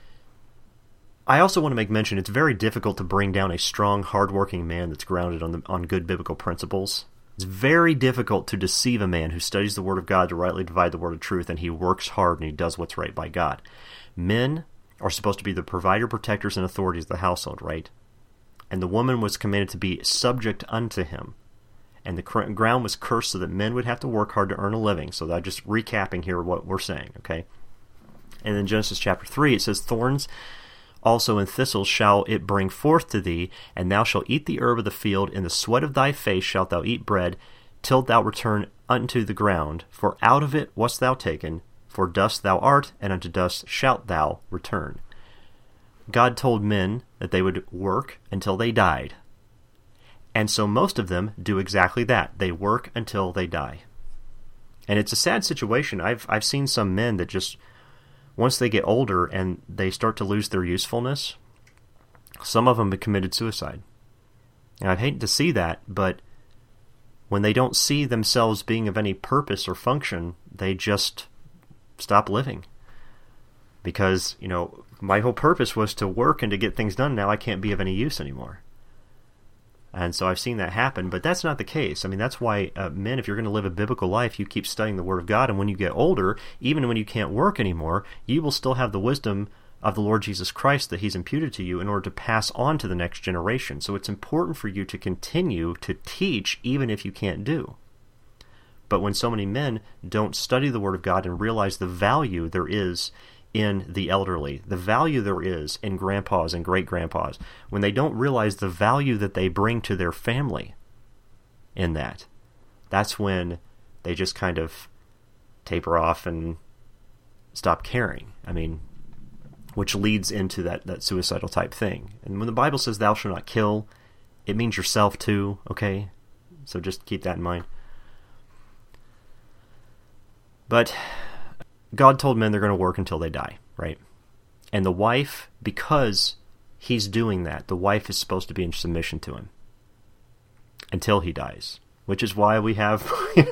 I also want to make mention it's very difficult to bring down a strong, hardworking man that's grounded on good biblical principles. It's very difficult to deceive a man who studies the Word of God to rightly divide the word of truth, and he works hard and he does what's right by God. Men are supposed to be the provider, protectors, and authorities of the household, right? And the woman was commanded to be subject unto him. And the ground was cursed so that men would have to work hard to earn a living. So I'm just recapping here what we're saying, okay? And in Genesis chapter 3, it says, "Thorns also and thistles shall it bring forth to thee, and thou shalt eat the herb of the field. In the sweat of thy face shalt thou eat bread, till thou return unto the ground. For out of it wast thou taken, for dust thou art, and unto dust shalt thou return." God told men that they would work until they died. And so most of them do exactly that. They work until they die. And it's a sad situation. I've seen some men that just, once they get older and they start to lose their usefulness, some of them have committed suicide. And I hate to see that, but when they don't see themselves being of any purpose or function, they just stop living. Because, my whole purpose was to work and to get things done. Now I can't be of any use anymore. And so I've seen that happen, but that's not the case. I mean, that's why men, if you're going to live a biblical life, you keep studying the Word of God, and when you get older, even when you can't work anymore, you will still have the wisdom of the Lord Jesus Christ that He's imputed to you in order to pass on to the next generation. So it's important for you to continue to teach even if you can't do. But when so many men don't study the Word of God and realize the value there is in the elderly, the value there is in grandpas and great-grandpas, when they don't realize the value that they bring to their family in that's when they just kind of taper off and stop caring. I mean, which leads into that suicidal type thing. And when the Bible says thou shalt not kill, it means yourself too, okay? So just keep that in mind. But God told men they're going to work until they die, right? And the wife, because He's doing that, the wife is supposed to be in submission to Him until He dies, which is why we have,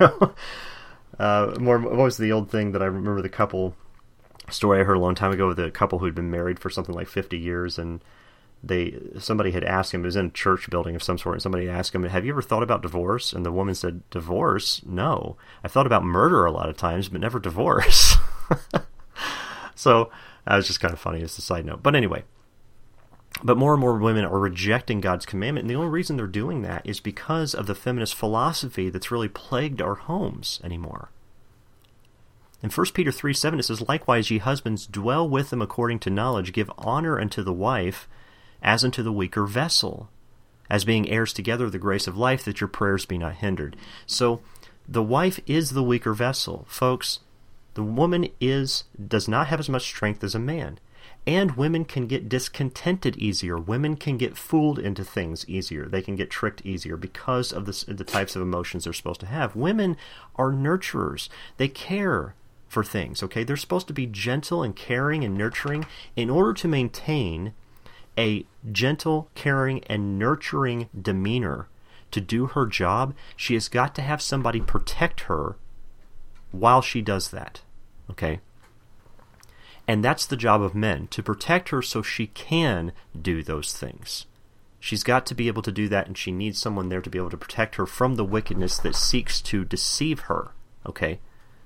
what was the old thing that I remember, the couple story I heard a long time ago with a couple who'd been married for something like 50 years, and somebody had asked him, it was in a church building of some sort, and somebody asked him, "Have you ever thought about divorce?" And the woman said, "Divorce? No. I've thought about murder a lot of times, but never divorce." So that was just kind of funny as a side note. But anyway, but more and more women are rejecting God's commandment, and the only reason they're doing that is because of the feminist philosophy that's really plagued our homes anymore. In 1 Peter 3:7 it says, "Likewise, ye husbands, dwell with them according to knowledge, give honor unto the wife, as unto the weaker vessel, as being heirs together of the grace of life, that your prayers be not hindered." So the wife is the weaker vessel. Folks, the woman does not have as much strength as a man. And women can get discontented easier. Women can get fooled into things easier. They can get tricked easier because of the types of emotions they're supposed to have. Women are nurturers. They care for things, okay? They're supposed to be gentle and caring and nurturing. In order to maintain a gentle, caring, and nurturing demeanor to do her job, she has got to have somebody protect her while she does that, okay? And that's the job of men, to protect her so she can do those things. She's got to be able to do that, and she needs someone there to be able to protect her from the wickedness that seeks to deceive her, okay?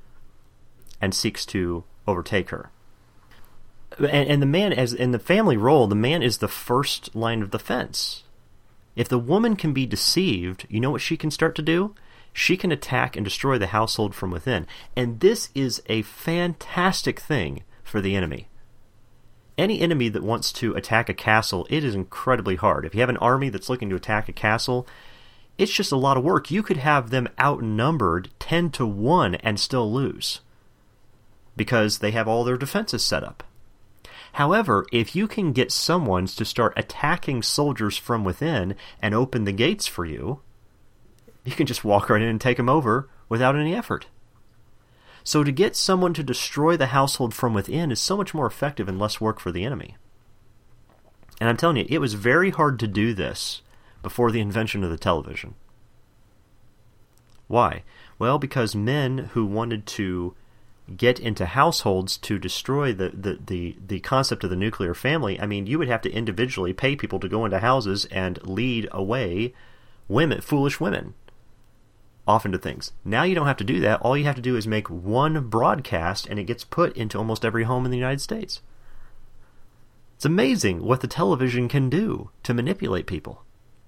And seeks to overtake her. And the man, as in the family role, the man is the first line of defense. If the woman can be deceived, you know what she can start to do? She can attack and destroy the household from within. And this is a fantastic thing for the enemy. Any enemy that wants to attack a castle, it is incredibly hard. If you have an army that's looking to attack a castle, it's just a lot of work. You could have them outnumbered 10-1 and still lose, because they have all their defenses set up. However, if you can get someone to start attacking soldiers from within and open the gates for you, you can just walk right in and take them over without any effort. So to get someone to destroy the household from within is so much more effective and less work for the enemy. And I'm telling you, it was very hard to do this before the invention of the television. Why? Well, because men who wanted to get into households to destroy the concept of the nuclear family, I mean, you would have to individually pay people to go into houses and lead away foolish women, off into things. Now you don't have to do that. All you have to do is make one broadcast, and it gets put into almost every home in the United States. It's amazing what the television can do to manipulate people.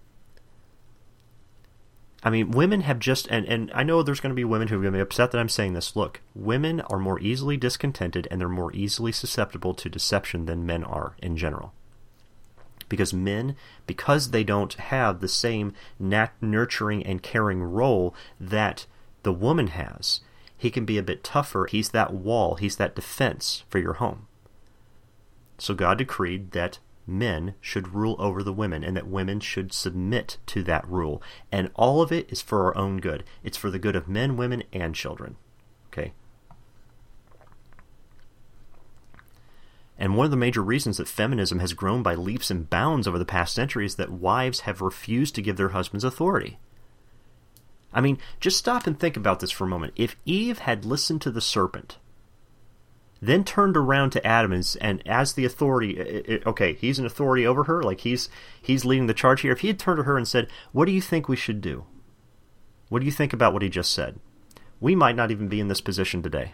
I mean, women have just, and I know there's going to be women who are going to be upset that I'm saying this. Look, women are more easily discontented and they're more easily susceptible to deception than men are in general. Because men, because they don't have the same nurturing and caring role that the woman has, he can be a bit tougher. He's that wall, he's that defense for your home. So God decreed that men should rule over the women and that women should submit to that rule. And all of it is for our own good. It's for the good of men, women, and children. Okay? And one of the major reasons that feminism has grown by leaps and bounds over the past century is that wives have refused to give their husbands authority. I mean, just stop and think about this for a moment. If Eve had listened to the serpent, then turned around to Adam and as the authority, okay, he's an authority over her, like he's leading the charge here. If he had turned to her and said, what do you think we should do? What do you think about what he just said? We might not even be in this position today.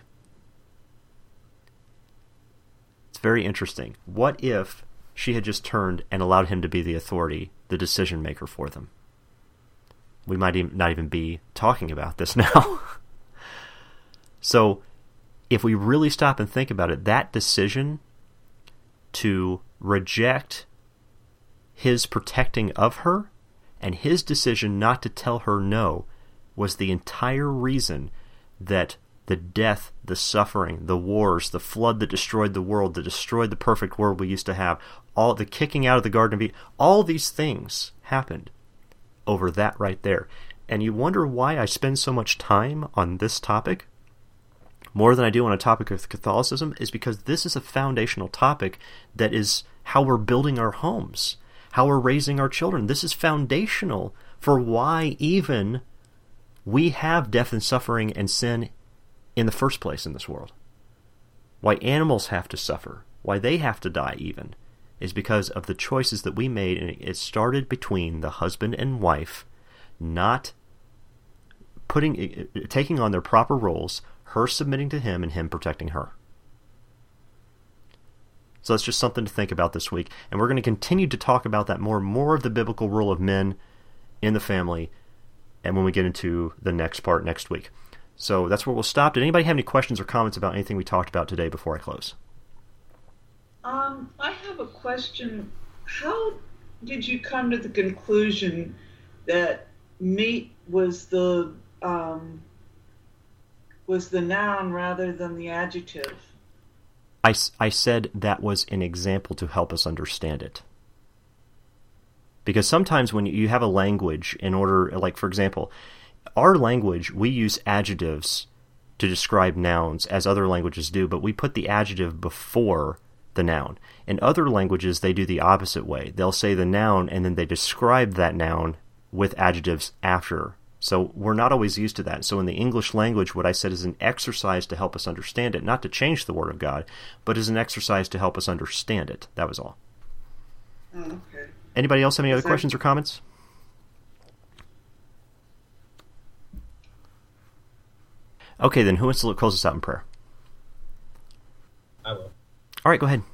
It's very interesting. What if she had just turned and allowed him to be the authority, the decision maker for them? We might not even be talking about this now. So, if we really stop and think about it, that decision to reject his protecting of her and his decision not to tell her no was the entire reason that the death, the suffering, the wars, the flood that destroyed the world, that destroyed the perfect world we used to have, all the kicking out of the Garden of Eden, all these things happened over that right there. And you wonder why I spend so much time on this topic? More than I do on a topic of Catholicism, is because this is a foundational topic that is how we're building our homes, how we're raising our children. This is foundational for why even we have death and suffering and sin in the first place in this world. Why animals have to suffer, why they have to die even, is because of the choices that we made, and it started between the husband and wife not taking on their proper roles, her submitting to him and him protecting her. So that's just something to think about this week. And we're going to continue to talk about that more of the biblical role of men in the family, and when we get into the next part next week. So that's where we'll stop. Did anybody have any questions or comments about anything we talked about today before I close? I have a question. How did you come to the conclusion that meat was the noun rather than the adjective? I said that was an example to help us understand it. Because sometimes when you have a language, in order, like for example, our language, we use adjectives to describe nouns as other languages do, but we put the adjective before the noun. In other languages, they do the opposite way. They'll say the noun and then they describe that noun with adjectives after. So we're not always used to that. So in the English language, what I said is an exercise to help us understand it, not to change the Word of God, but as an exercise to help us understand it. That was all. Oh, okay. Anybody else have any other questions or comments? Okay, then who wants to close us out in prayer? I will. All right, go ahead.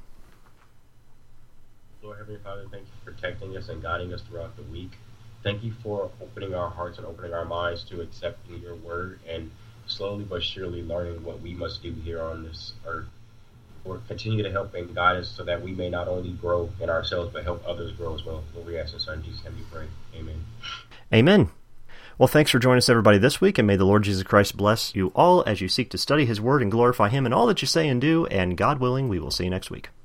Lord Heavenly Father, thank you for protecting us and guiding us throughout the week. Thank you for opening our hearts and opening our minds to accepting your word and slowly but surely learning what we must do here on this earth. Lord, continue to help and guide us so that we may not only grow in ourselves but help others grow as well. Lord, we ask in Son Jesus' name we pray. Amen. Amen. Well, thanks for joining us, everybody, this week, and may the Lord Jesus Christ bless you all as you seek to study His Word and glorify Him in all that you say and do, and God willing, we will see you next week.